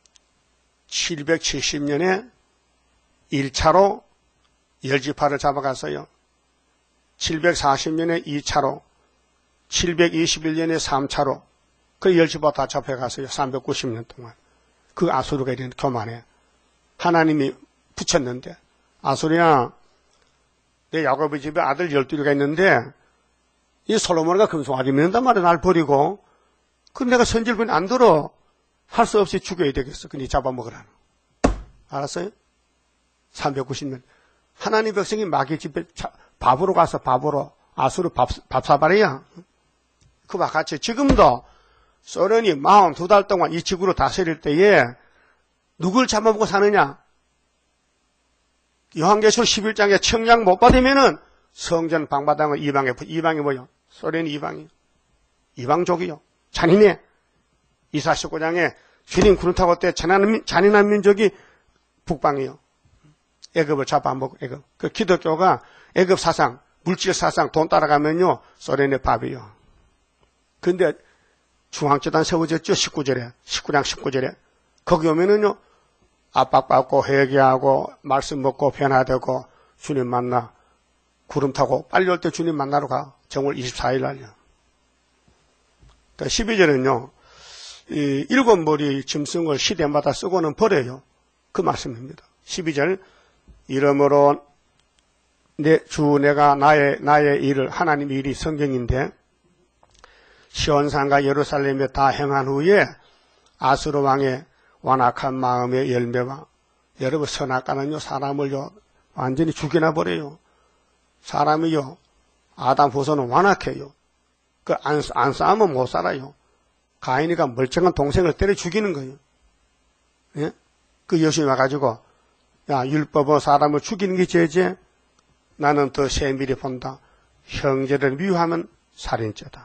칠백칠십 년에 일 차로 열지파를 잡아갔어요. 칠백사십 년에 이 차로, 칠백이십일 년에 삼 차로, 그 열지파 다 잡혀갔어요. 삼백구십 년 동안. 그 아수르가 이런 교만해. 하나님이 붙였는데, 아수르야, 내 야곱의 집에 아들 열두리가 있는데, 이 솔로몬이가 금송아지 믿는단 말이야, 날 버리고. 그럼 내가 선질분이 안 들어. 할 수 없이 죽여야 되겠어. 그니 잡아먹으라는. 알았어요? 삼백구십 년. 하나님 백성이 마귀 집에 밥으로 가서 밥으로 아수르 밥, 밥 사발이야. 그와 같이 지금도 소련이 마흔두 달 동안 이 지구로 다스릴 때에 누굴 잡아먹고 사느냐? 요한계시록 십일 장에 청약 못 받으면은 성전 방바닥은 이방에, 이방이 뭐요? 소련이 이방이요. 이방족이요. 잔인해. 이사 십구 장에 주님 구름 타고 때 잔인한, 잔인한 민족이 북방이요. 애굽을 잡아먹고 애굽. 그 기독교가 애굽 사상, 물질 사상, 돈 따라가면요. 소련의 밥이요. 근데 중앙재단 세워졌죠. 십구 절에. 십구 장 십구 절에. 거기 오면은요. 압박받고 회개하고 말씀 먹고 변화되고 주님 만나 구름 타고 빨리 올 때 주님 만나러 가. 정월 이십사 일 날요. 십이 절은요. 이 일곱 머리 짐승을 시대마다 쓰고는 버려요. 그 말씀입니다. 십이 절. 이러므로 내 주 내가 나의 나의 일을 하나님의 일이 성경인데 시온산과 예루살렘에 다 행한 후에 아수르 왕의 완악한 마음의 열매와 여러분 선악과는요 사람을요 완전히 죽여나 버려요. 사람이요 아담 후손은 완악해요. 그 안 안 싸우면 못 살아요. 가인이가 멀쩡한 동생을 때려 죽이는 거예요. 예? 그 여신이 와가지고 야 율법은 사람을 죽이는 게 죄지. 나는 더 세밀히 본다. 형제를 미워하면 살인죄다.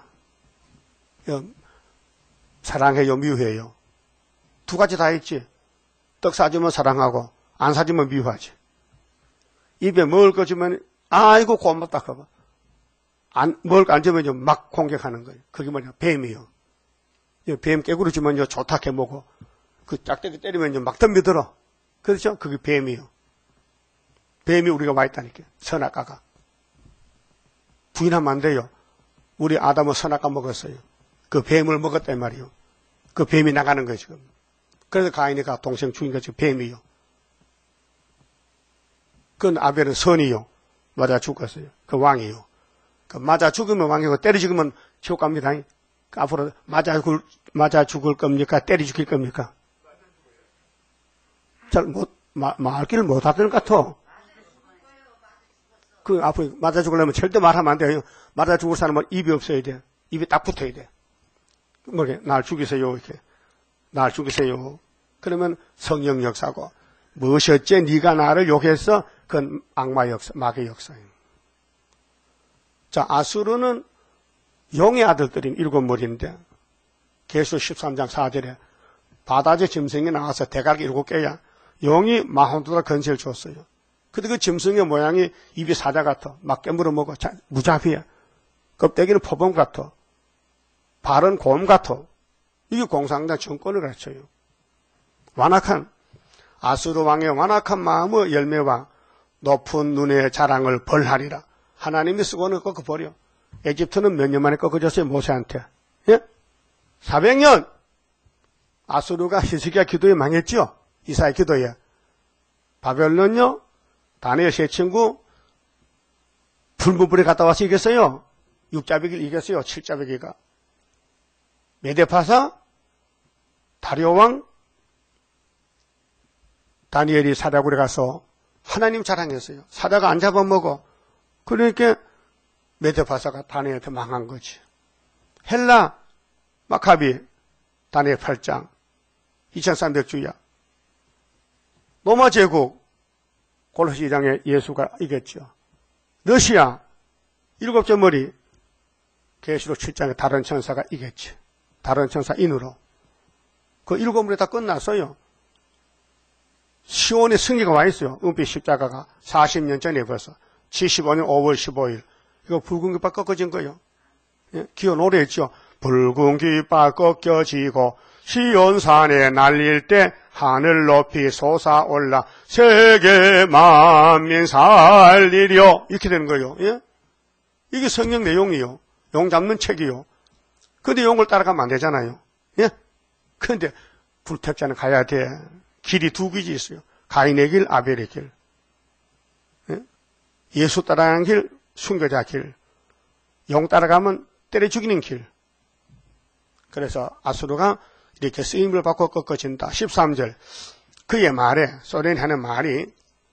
사랑해요 미워해요. 두 가지 다 있지. 떡 사주면 사랑하고 안 사주면 미워하지. 입에 먹을 거 주면 아이고 고맙다 그거. 안 먹을 거 안 주면 막 공격하는 거예요. 그게 뭐냐 뱀이요. 뱀 깨구리 주면 좋다 해 먹고 그 짝대기 때리면 막 덤비들어. 그렇죠? 그게 뱀이요. 뱀이 우리가 와 있다니까. 선악과가. 부인하면 안 돼요. 우리 아담은 선악과 먹었어요. 그 뱀을 먹었단 말이요. 그 뱀이 나가는 거예요 지금. 그래서 가인이가 동생 죽인 거지 뱀이요. 그건 아벨은 선이요. 맞아 죽었어요. 그 왕이요. 그 맞아 죽으면 왕이고 때려 죽으면 지옥 갑니다. 그 앞으로 맞아 죽을, 맞아 죽을 겁니까? 때려 죽일 겁니까? 잘 못, 마, 말귀를 못 하던 것 같아. 그 앞으로 맞아 죽으려면 절대 말하면 안 돼요. 맞아 죽을 사람은 입이 없어야 돼. 입이 딱 붙어야 돼. 뭐게, 날 죽이세요. 이렇게. 날 죽이세요. 그러면 성령 역사고, 무엇이 어째 네가 나를 욕했어? 그건 악마 역사, 마귀 역사예요. 자, 아수르는 용의 아들들인 일곱 머리인데, 계시록 십삼 장 사 절에 바다지 짐승이 나와서 대각 일곱 개야. 용이 마흔두 달 건세를 줬어요. 근데 그 짐승의 모양이 입이 사자 같아. 막 깨물어 먹어. 무자비야. 껍데기는 포범 같아. 발은 곰 같아. 이게 공산당 정권을 가르쳐요. 완악한 아수르 왕의 완악한 마음의 열매와 높은 눈의 자랑을 벌하리라. 하나님이 쓰고는 꺾어버려. 에집트는 몇 년 만에 꺾어졌어요. 모세한테. 예? 사백 년. 아수르가 히스기야 기도에 망했죠. 이사야 기도에. 바벨론요. 다니엘 세 친구 불무불에 갔다 와서 이겼어요. 육자배기를 이겼어요. 칠자배기가. 메데파사, 다리오왕, 다니엘이 사자굴에 가서 하나님 자랑했어요. 사자가 안 잡아먹어. 그러니까 메데파사가 다니엘한테 망한 거지. 헬라, 마카비, 다니엘 팔 장, 이천삼백 주야. 로마 제국, 골로새 이 장에 예수가 이겼죠. 러시아, 일곱째 머리, 계시록 칠 장에 다른 천사가 이겼지. 다른 천사 인으로. 그 일곱 머리 다 끝났어요. 시온에 승리가 와 있어요. 은빛 십자가가 사십 년 전에 벌써. 칠십오 년 오월 십오일. 이거 붉은 깃발 꺾어진 거예요. 예? 기어 노래했죠. 붉은 깃발 꺾여지고 시온산에 날릴 때 하늘 높이 솟아올라 세계 만민 살리려. 이렇게 되는 거예요. 예? 이게 성경 내용이요. 용 잡는 책이요. 근데 용을 따라가면 안 되잖아요. 예? 근데 불택자는 가야 돼. 길이 두 길이 있어요. 가인의 길, 아벨의 길. 예? 예수 따라가는 길, 순교자 길. 용 따라가면 때려 죽이는 길. 그래서 아수르가 이렇게 쓰임을 받고 꺾어진다. 십삼 절 그의 말에 소련이 하는 말이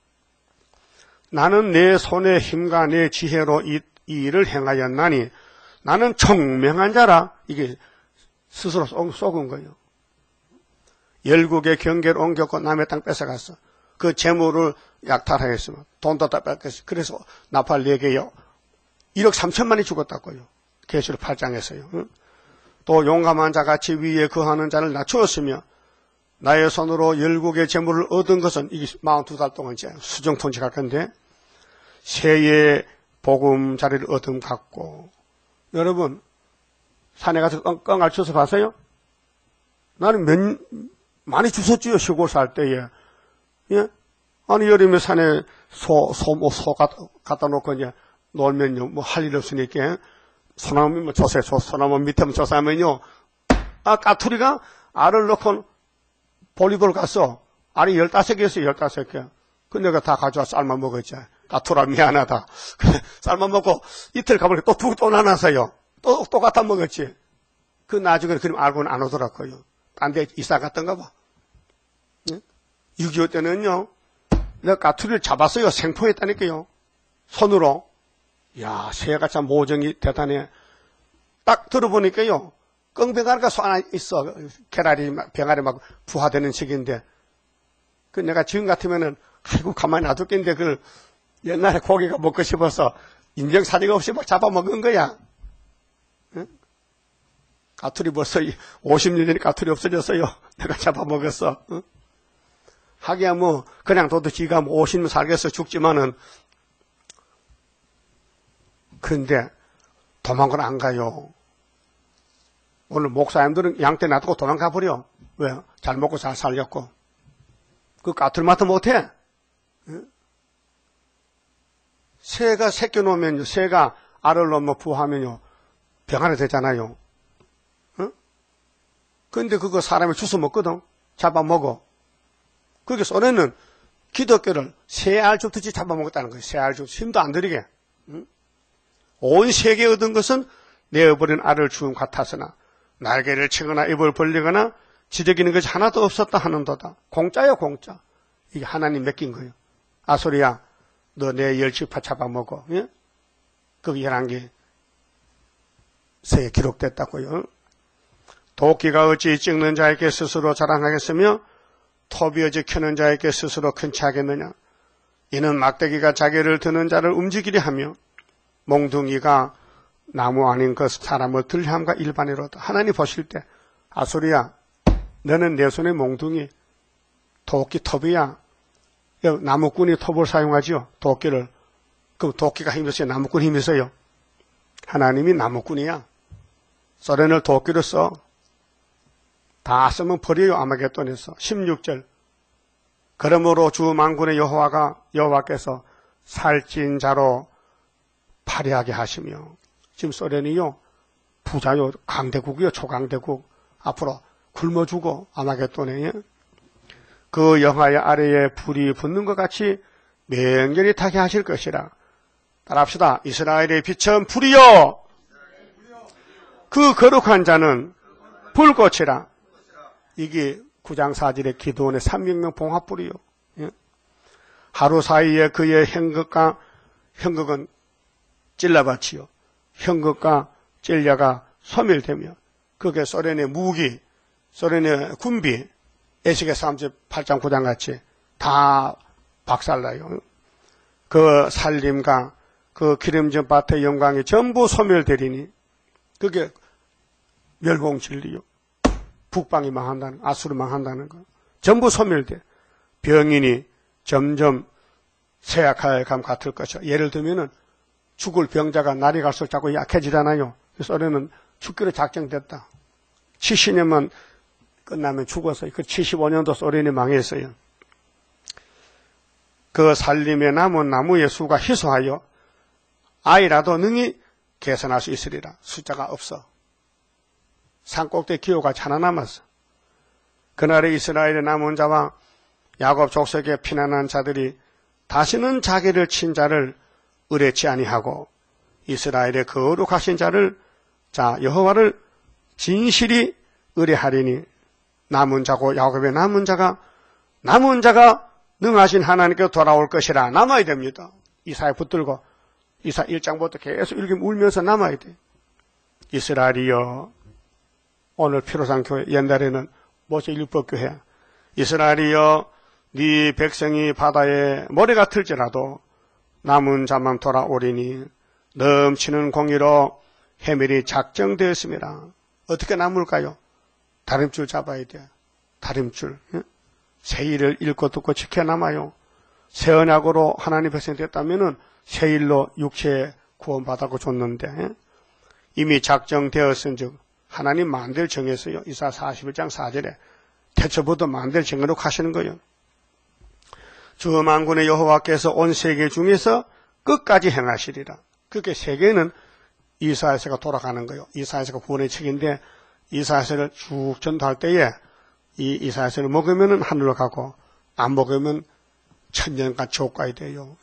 나는 내 손의 힘과 내 지혜로 이, 이 일을 행하였나니 나는 총명한 자라. 이게 스스로 속은 거예요. 열국의 경계를 옮겼고 남의 땅 뺏어갔어. 그 재물을 약탈하였으면 돈도 다 뺏겼어. 그래서 나팔 네 개요. 일억 삼천만이 죽었다고요. 계시록 팔 장에서요. 또 용감한 자같이 위에 거하는 자를 낮추었으며 나의 손으로 열국의 재물을 얻은 것은 이게 사십이 달 동안 이제 수정 통치할 건데 새의 복음 자리를 얻음 같고. 여러분 산에 가서 껑알 쳐서 봤어요? 나는 몇 많이 주웠지요. 시골 살 때에. 예? 아니 여름에 산에 소, 소, 뭐, 소 갖다, 갖다 놓고 이제 놀면요, 뭐 할 일 없으니까 소나무 뭐 조세, 조, 소나무 밑에 조사하면요, 아 까투리가 알을 넣고 볼리볼 갔어. 알이 열다섯 개였어요, 열다섯 개. 그 내가 다 가져와 삶아 먹었지. 까투라 미안하다. 삶아 먹고 이틀 가보니까 또 두 또 나눠서요. 또, 또 갖다 먹었지. 그 나중에 그럼 알고는 안 오더라고요. 딴 데 이사 갔던가 봐. 예? 육이오 때는요, 내가 까투리를 잡았어요. 생포했다니까요. 손으로. 야, 새가 참 모정이 대단해. 딱 들어보니까요, 끙병아리가 소 하나 있어. 계란이, 병아리 막 부화되는 시기인데. 그 내가 지금 같으면은, 아이고, 가만히 놔뒀겠는데, 그걸 옛날에 고기가 먹고 싶어서 인정사정 없이 막 잡아먹은 거야. 응? 까투리 벌써 오십 년 전에 까투리 없어졌어요. 내가 잡아먹었어. 응? 하기야 뭐 그냥 둬도 지가 뭐 오십 년 살겠어 죽지만은 근데 도망을 안 가요. 오늘 목사님들은 양떼 놔두고 도망가 버려. 왜? 잘 먹고 잘 살렸고. 그 까투리 맛도 못해. 응? 새가 새끼 놓으면요, 새가 알을 놓으면 부화하면요 병아리 되잖아요. 응? 근데 그거 사람이 주워 먹거든. 잡아먹어. 그게 소련은 기독교를 새알 줍듯이 잡아먹었다는 거예요. 새알 줍 힘도 안 들이게. 응? 온 세계에 얻은 것은 내어버린 알을 주음 같았으나 날개를 치거나 입을 벌리거나 지저귀는 것이 하나도 없었다 하는도다. 공짜요, 공짜. 이게 하나님 맡긴 거예요. 아소리야, 너 내 열치파 잡아먹어. 예? 그게 열한 개서에 기록됐다고요. 도끼가 어찌 찍는 자에게 스스로 자랑하겠으며 톱이 어찌 켜는 자에게 스스로 큰 체 하겠느냐. 이는 막대기가 자기를 드는 자를 움직이려 하며 몽둥이가 나무 아닌 그 사람을 들함과 일반이로다. 하나님 보실 때 아소리야, 너는 내 손에 몽둥이 도끼 톱이야. 나무꾼이 톱을 사용하죠. 도끼를. 그럼 도끼가 힘이 있어요? 나무꾼 힘이 있어요? 하나님이 나무꾼이야. 소련을 도끼로 써. 다 쓰면 버려요. 아마겟돈에서. 십육 절. 그러므로 주 만군의 여호와가 여호와께서 살찐 자로 파리하게 하시며. 지금 소련이요, 부자요, 강대국이요, 초강대국. 앞으로 굶어 죽어. 아마겟돈에. 그 영하의 아래에 불이 붙는 것 같이 맹렬히 타게 하실 것이라. 따라합시다. 이스라엘의 빛은 불이요, 그 거룩한 자는 불꽃이라. 이게 구 장 사 절의 기도원의 삼백 명 봉합불이요. 예? 하루 사이에 그의 형극과 형극은 찔러밭이요, 형극과 찔려가 소멸되며 그게 소련의 무기, 소련의 군비, 에스겔 삼십팔 장 구 장 같이 다 박살나요. 그 살림과 그 기름진 밭의 영광이 전부 소멸되리니 그게 멸공진리요. 북방이 망한다는, 아수르 망한다는 거. 전부 소멸돼. 병인이 점점 쇠약할 감 같을 것이요. 예를 들면은 죽을 병자가 날이 갈수록 자꾸 약해지잖아요. 소련은 죽기로 작정됐다. 칠십 년만 끝나면 죽었어요. 그 칠십오 년도 소련이 망했어요. 그 살림에 남은 나무의 수가 희소하여 아이라도 능히 개선할 수 있으리라. 숫자가 없어. 산꼭대기 기호가 하나 남았어. 그날에 이스라엘의 남은 자와 야곱 족속에 피난한 자들이 다시는 자기를 친 자를 의뢰치 아니하고 이스라엘의 거룩하신 자를, 자 여호와를 진실이 의뢰하리니 남은 자고 야곱의 남은 자가 남은 자가 능하신 하나님께 돌아올 것이라. 남아야 됩니다. 이사야 붙들고 이사 일 장부터 계속 읽으면 울면서 남아야 돼. 이스라엘이여, 오늘 피로상 교회, 옛날에는 모세 율법교회, 이스라엘이여 네 백성이 바다에 모래가 틀지라도 남은 자만 돌아오리니 넘치는 공의로 해밀이 작정되었습니다. 어떻게 남을까요? 다림줄 잡아야 돼. 다림줄. 세일을 읽고 듣고 지켜 남아요. 새 언약으로 하나님 백성이 됐다면은 세일로 육체에 구원받았고 줬는데 이미 작정되었은즉 하나님 만대를 정했어요. 이사 사십일 장 사 절에 태초부터 만대를 정해놓고 하시는 거예요. 주 만군의 여호와께서 온 세계 중에서 끝까지 행하시리라. 그렇게 세계는 이사야서가 돌아가는 거예요. 이사야서가 구원의 책인데 이사야서를 쭉 전도할 때에 이 이사야서를 먹으면 하늘로 가고 안 먹으면 천년간 지옥 가야 돼요.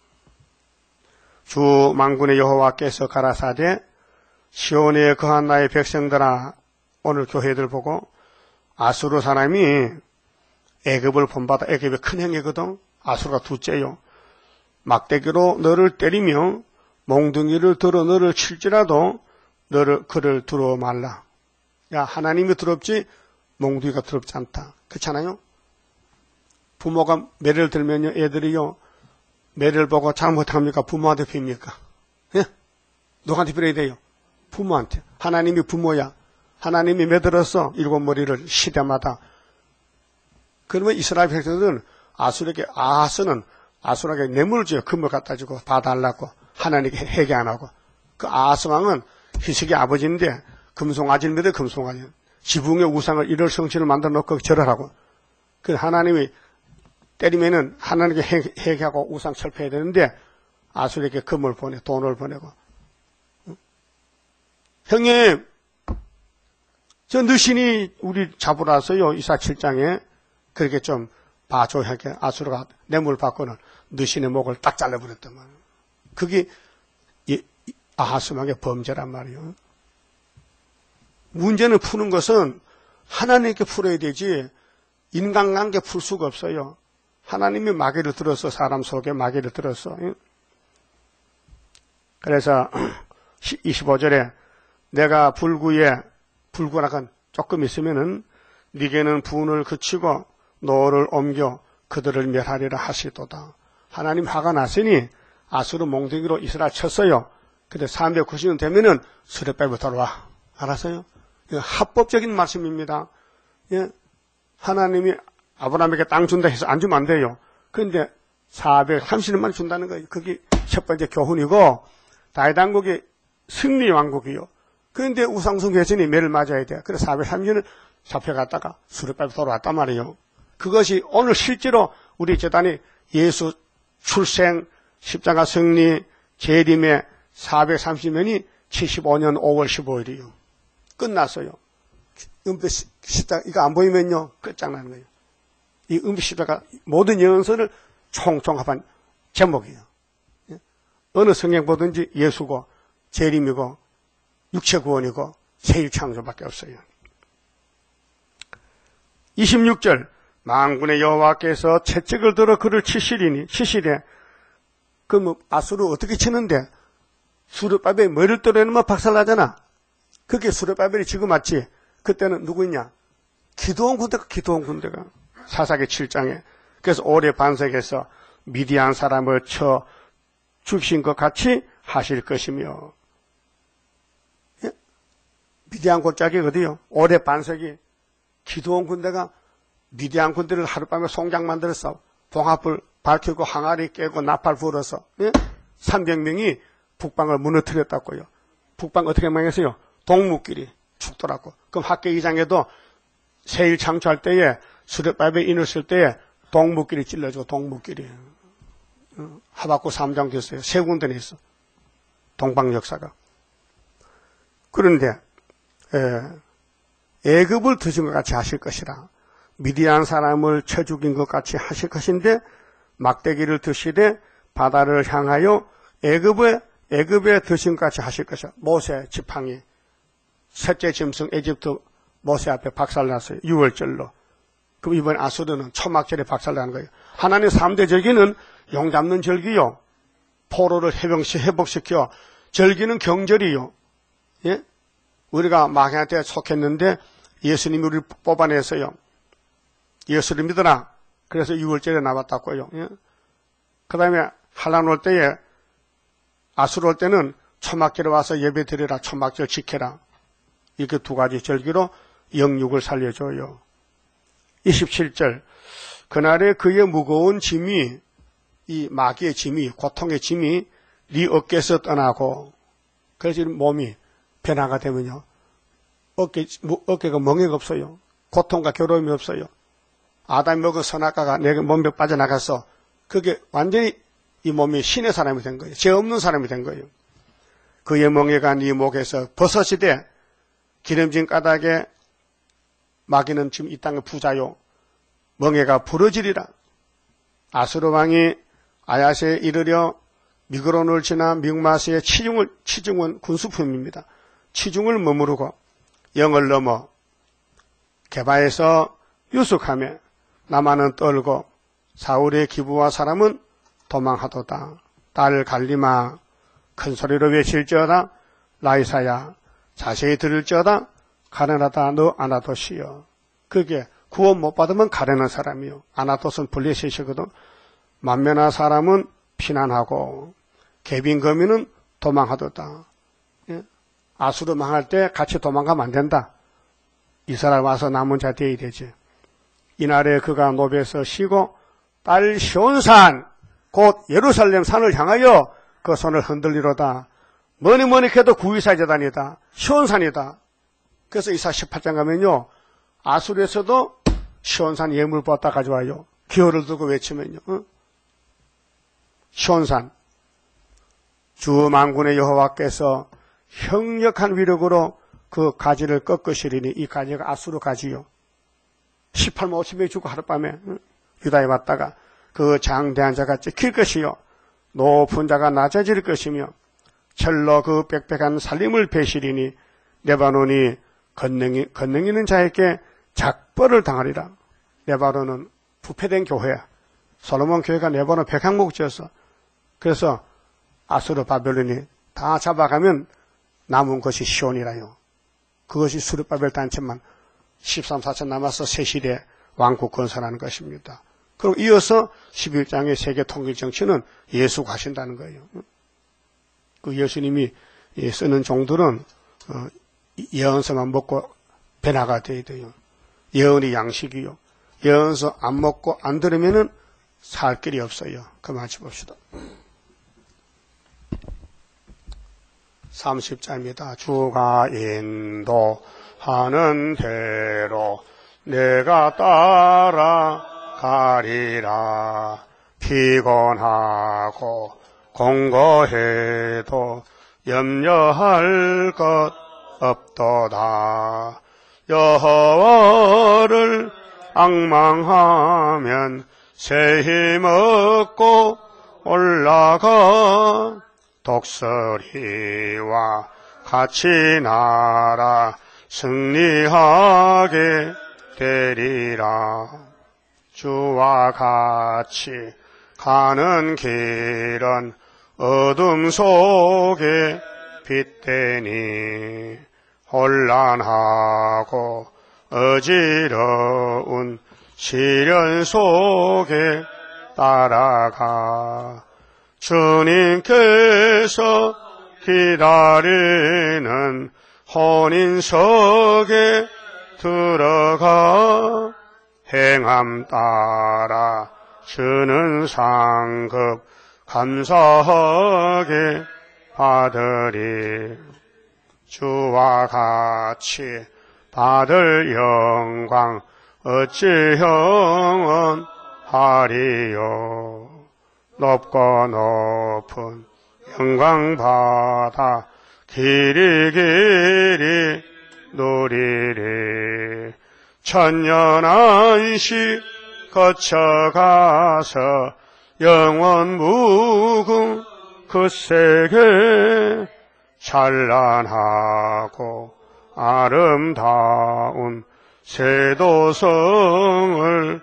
주 만군의 여호와께서 가라사대 시온에 거한 나의 백성들아, 오늘 교회들 보고 아수르 사람이 애굽을 본받아, 애굽이 큰 형이거든. 아수르가 둘째요. 막대기로 너를 때리며 몽둥이를 들어 너를 칠지라도 너를 그를 두려워 말라. 야, 하나님이 두렵지 몽둥이가 두렵지 않다. 그렇잖아요? 부모가 매를 들면요, 애들이요, 매를 보고 잘못합니까? 부모한테 빕니까? 예? 누구한테 빌어야 돼요? 부모한테. 하나님이 부모야. 하나님이 매들어서 일곱 머리를 시대마다. 그러면 이스라엘 백성들은 아수르에게, 아하스는 아수르에게 뇌물을 줘요. 금을 갖다 주고 봐달라고. 하나님께 회개 안 하고. 그 아하스 왕은 희석의 아버지인데 금송아지를 믿어. 금송아지. 지붕의 우상을 일월 성신을 만들어 놓고 절을 하고. 그 하나님이 때리면은 하나님께 회개하고 우상 철폐해야 되는데 아수르에게 금을 보내, 돈을 보내고. 형님, 저 느신이 우리 잡으러 왔어요. 이사 칠 장에. 그렇게 좀 봐줘. 하게 아수르가 뇌물 받고는 느신의 목을 딱 잘라버렸단 말이에요. 그게 아하스 왕의 범죄란 말이에요. 문제는 푸는 것은 하나님께 풀어야 되지 인간관계 풀 수가 없어요. 하나님이 마귀를 들어서 사람 속에 마귀를 들어서. 그래서 이십오 절에 내가 불구에 불구라간 조금 있으면은 네게는 분을 그치고 노를 옮겨 그들을 멸하리라 하시도다. 하나님 화가 났으니 아수르 몽둥이로 이스라엘 쳤어요. 근데 삼백구십 년 되면은 수레바벨 돌아와. 알았어요? 이거 합법적인 말씀입니다. 예? 하나님이 아브라함에게 땅 준다 해서 안 주면 안 돼요. 그런데 사백삼십 년 만에 준다는 거예요. 그게 첫 번째 교훈이고, 다윗 왕국이 승리 왕국이요. 그런데 우상숭 회전이 매를 맞아야 돼. 그래서 사백삼십 년을 잡혀갔다가 수레바벨 돌아왔단 말이에요. 그것이 오늘 실제로 우리 재단이 예수 출생, 십자가 승리, 재림의 사백삼십 년이 칠십오 년 오월 십오일이요. 끝났어요. 은빛 십자가, 이거 안 보이면요, 끝장나는 거예요. 이 은빛 십자가 모든 예언서를 총총합한 제목이에요. 어느 성경 보든지 예수고, 재림이고, 육체 구원이고, 세일 창조밖에 없어요. 이십육 절, 만군의 여호와께서 채찍을 들어 그를 치시리니, 치시되, 그럼 아수르 어떻게 치는데? 수르바벨이 머리를 떨어내면 박살나잖아. 그게 수르바벨이 지금 맞지? 그때는 누구 있냐? 기드온 군대가, 기드온 군대가. 사사기 칠 장에. 그래서 오래 반석에서 미디안 사람을 쳐 죽이신 것 같이 하실 것이며. 예? 미디안 골짜기 어디요? 오래 반석이. 기드온 군대가 미디안 군대를 하룻밤에 송장 만들었어. 봉합을 밝히고 항아리 깨고 나팔 불어서. 예? 삼백 명이 북방을 무너뜨렸다고요. 북방 어떻게 망했어요? 동무끼리 죽더라고. 그럼 학계 이 장에도 세일 창조할 때에 수레바벨 인을 쓸 때에 동무끼리 찔러주고 동무끼리. 어, 하박국 삼 장 됐어요. 세 군데는 있어. 동방 역사가. 그런데 에, 애굽을 드신 것 같이 하실 것이라. 미디안 사람을 쳐 죽인 것 같이 하실 것인데 막대기를 드시되 바다를 향하여 애굽에 애굽에 드신 것 같이 하실 것이라. 모세 지팡이 셋째 짐승 에집트 모세 앞에 박살났어요. 유월절로. 그럼 이번 아수르는 초막절에 박살나는 거예요. 하나님 삼 대 절기는 용 잡는 절기요. 포로를 회복시켜 절기는 경절이요. 예? 우리가 마귀한테 속했는데 예수님이 우리를 뽑아냈어요. 예수를 믿어라. 그래서 유월절에 나왔다고요. 예? 그 다음에 한란 올 때에 아수르 올 때는 초막절에 와서 예배 드리라. 초막절 지켜라. 이렇게 두 가지 절기로 영육을 살려줘요. 이십칠 절 그날에 그의 무거운 짐이 이 마귀의 짐이 고통의 짐이 네 어깨에서 떠나고 그래서 몸이 변화가 되면요. 어깨, 어깨가 멍해가 없어요. 고통과 괴로움이 없어요. 아담이 먹은 선악과가 내 몸에 빠져나가서 그게 완전히 이 몸이 신의 사람이 된 거예요. 죄 없는 사람이 된 거예요. 그의 멍해가 네 목에서 버섯이 돼 기름진 까닭에 마귀는 지금 이 땅의 부자요. 멍해가 부러지리라. 아수르 왕이 아야세에 이르려 미그론을 지나 mik마스의 치중을, 치중은 군수품입니다. 치중을 머무르고 영을 넘어 게바에서 유숙하며 나만은 떨고 사울의 기부와 사람은 도망하도다. 딸 갈리마 큰 소리로 외칠지어다. 라이사야 자세히 들을지어다. 가련하다 너 아나토시여. 그게 구원 못 받으면 가련한 사람이요. 아나토스는 블레셋이거든. 만면한 사람은 피난하고 개빈 거민은 도망하도다. 예? 아수르 망할 때 같이 도망가면 안 된다. 이스라엘 와서 남은 자 되어야 되지. 이날에 그가 노베에서 쉬고 딸 시온산 곧 예루살렘 산을 향하여 그 손을 흔들리로다. 뭐니 뭐니 해도 구이사 재단이다. 시온산이다. 그래서 이사 십팔 장 가면요. 아수르에서도 시온산 예물 뽑다 가져와요. 기호를 두고 외치면요. 어? 시온산 주 만군의 여호와께서 형력한 위력으로 그 가지를 꺾으시리니 이 가지가 아수르 가지요. 십팔만 오천 명이 죽고 하룻밤에 어? 유다에 왔다가 그 장대한 자가 찍힐 것이요. 높은 자가 낮아질 것이며 철로 그 빽빽한 살림을 베시리니 레바논이 건능이, 건능 있는 자에게 작벌을 당하리라. 레바논은 부패된 교회야. 솔로몬 교회가 레바논 백항목 지었어. 그래서 아수르 바벨론이 다 잡아가면 남은 것이 시온이라요. 그것이 수르바벨 단체만 십삼, 사천 남아서 새 시대 왕국 건설하는 것입니다. 그리고 이어서 십일 장의 세계 통일 정치는 예수가 하신다는 거예요. 그 예수님이 쓰는 종들은 예언서만 먹고 변화가 돼야 돼요. 예언이 양식이요. 예언서 안 먹고 안 들으면은 살 길이 없어요. 그만 같이 봅시다. 삼십 장입니다. 주가 인도하는 대로 내가 따라가리라. 피곤하고 공고해도 염려할 것 없도다. 여호와를 앙망하면 새 힘 얻고 올라가 독수리와 같이 날아 승리하게 되리라. 주와 같이 가는 길은 어둠 속에 빛되니 혼란하고 어지러운 시련 속에 따라가 주님께서 기다리는 혼인석에 들어가 행함 따라 주는 상급 감사하게 받으리. 주와 같이 받을 영광 어찌 영원하리요. 높고 높은 영광 받아 길이 길이 누리리. 천년 안식 거쳐가서 영원 무궁 그 세계 찬란하고 아름다운 세도성을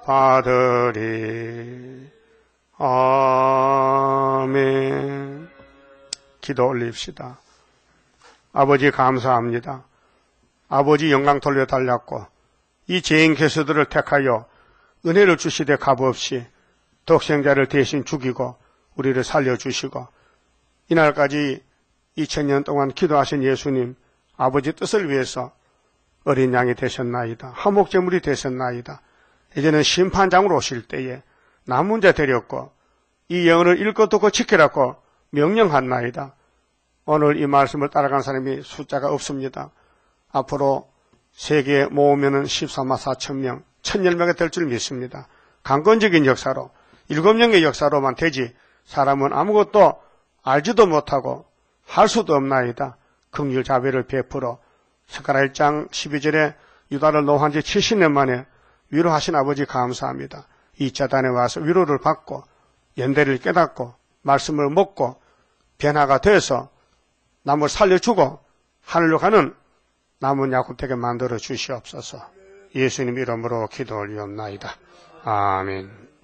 받으리. 아멘. 기도 올립시다. 아버지 감사합니다. 아버지 영광 돌려달랐고 이 죄인 개수들을 택하여 은혜를 주시되 값없이 독생자를 대신 죽이고 우리를 살려주시고 이날까지 이천 년 동안 기도하신 예수님, 아버지 뜻을 위해서 어린 양이 되셨나이다. 화목제물이 되셨나이다. 이제는 심판장으로 오실 때에 남은 자 데렸고 이 영혼을 읽고 듣고 지키라고 명령한나이다. 오늘 이 말씀을 따라간 사람이 숫자가 없습니다. 앞으로 세계에 모으면 십삼만 사천 명, 천여 명이 될 줄 믿습니다. 강건적인 역사로, 일곱 명의 역사로만 되지 사람은 아무것도 알지도 못하고 할 수도 없나이다. 긍휼 자비를 베풀어 스가랴 일 장 십이 절에 유다를 노한 지 칠십 년 만에 위로하신 아버지 감사합니다. 이 재단에 와서 위로를 받고 연대를 깨닫고 말씀을 먹고 변화가 돼서 남을 살려주고 하늘로 가는 남은 야곱 되게 만들어 주시옵소서. 예수님 이름으로 기도 올리옵나이다. 아멘.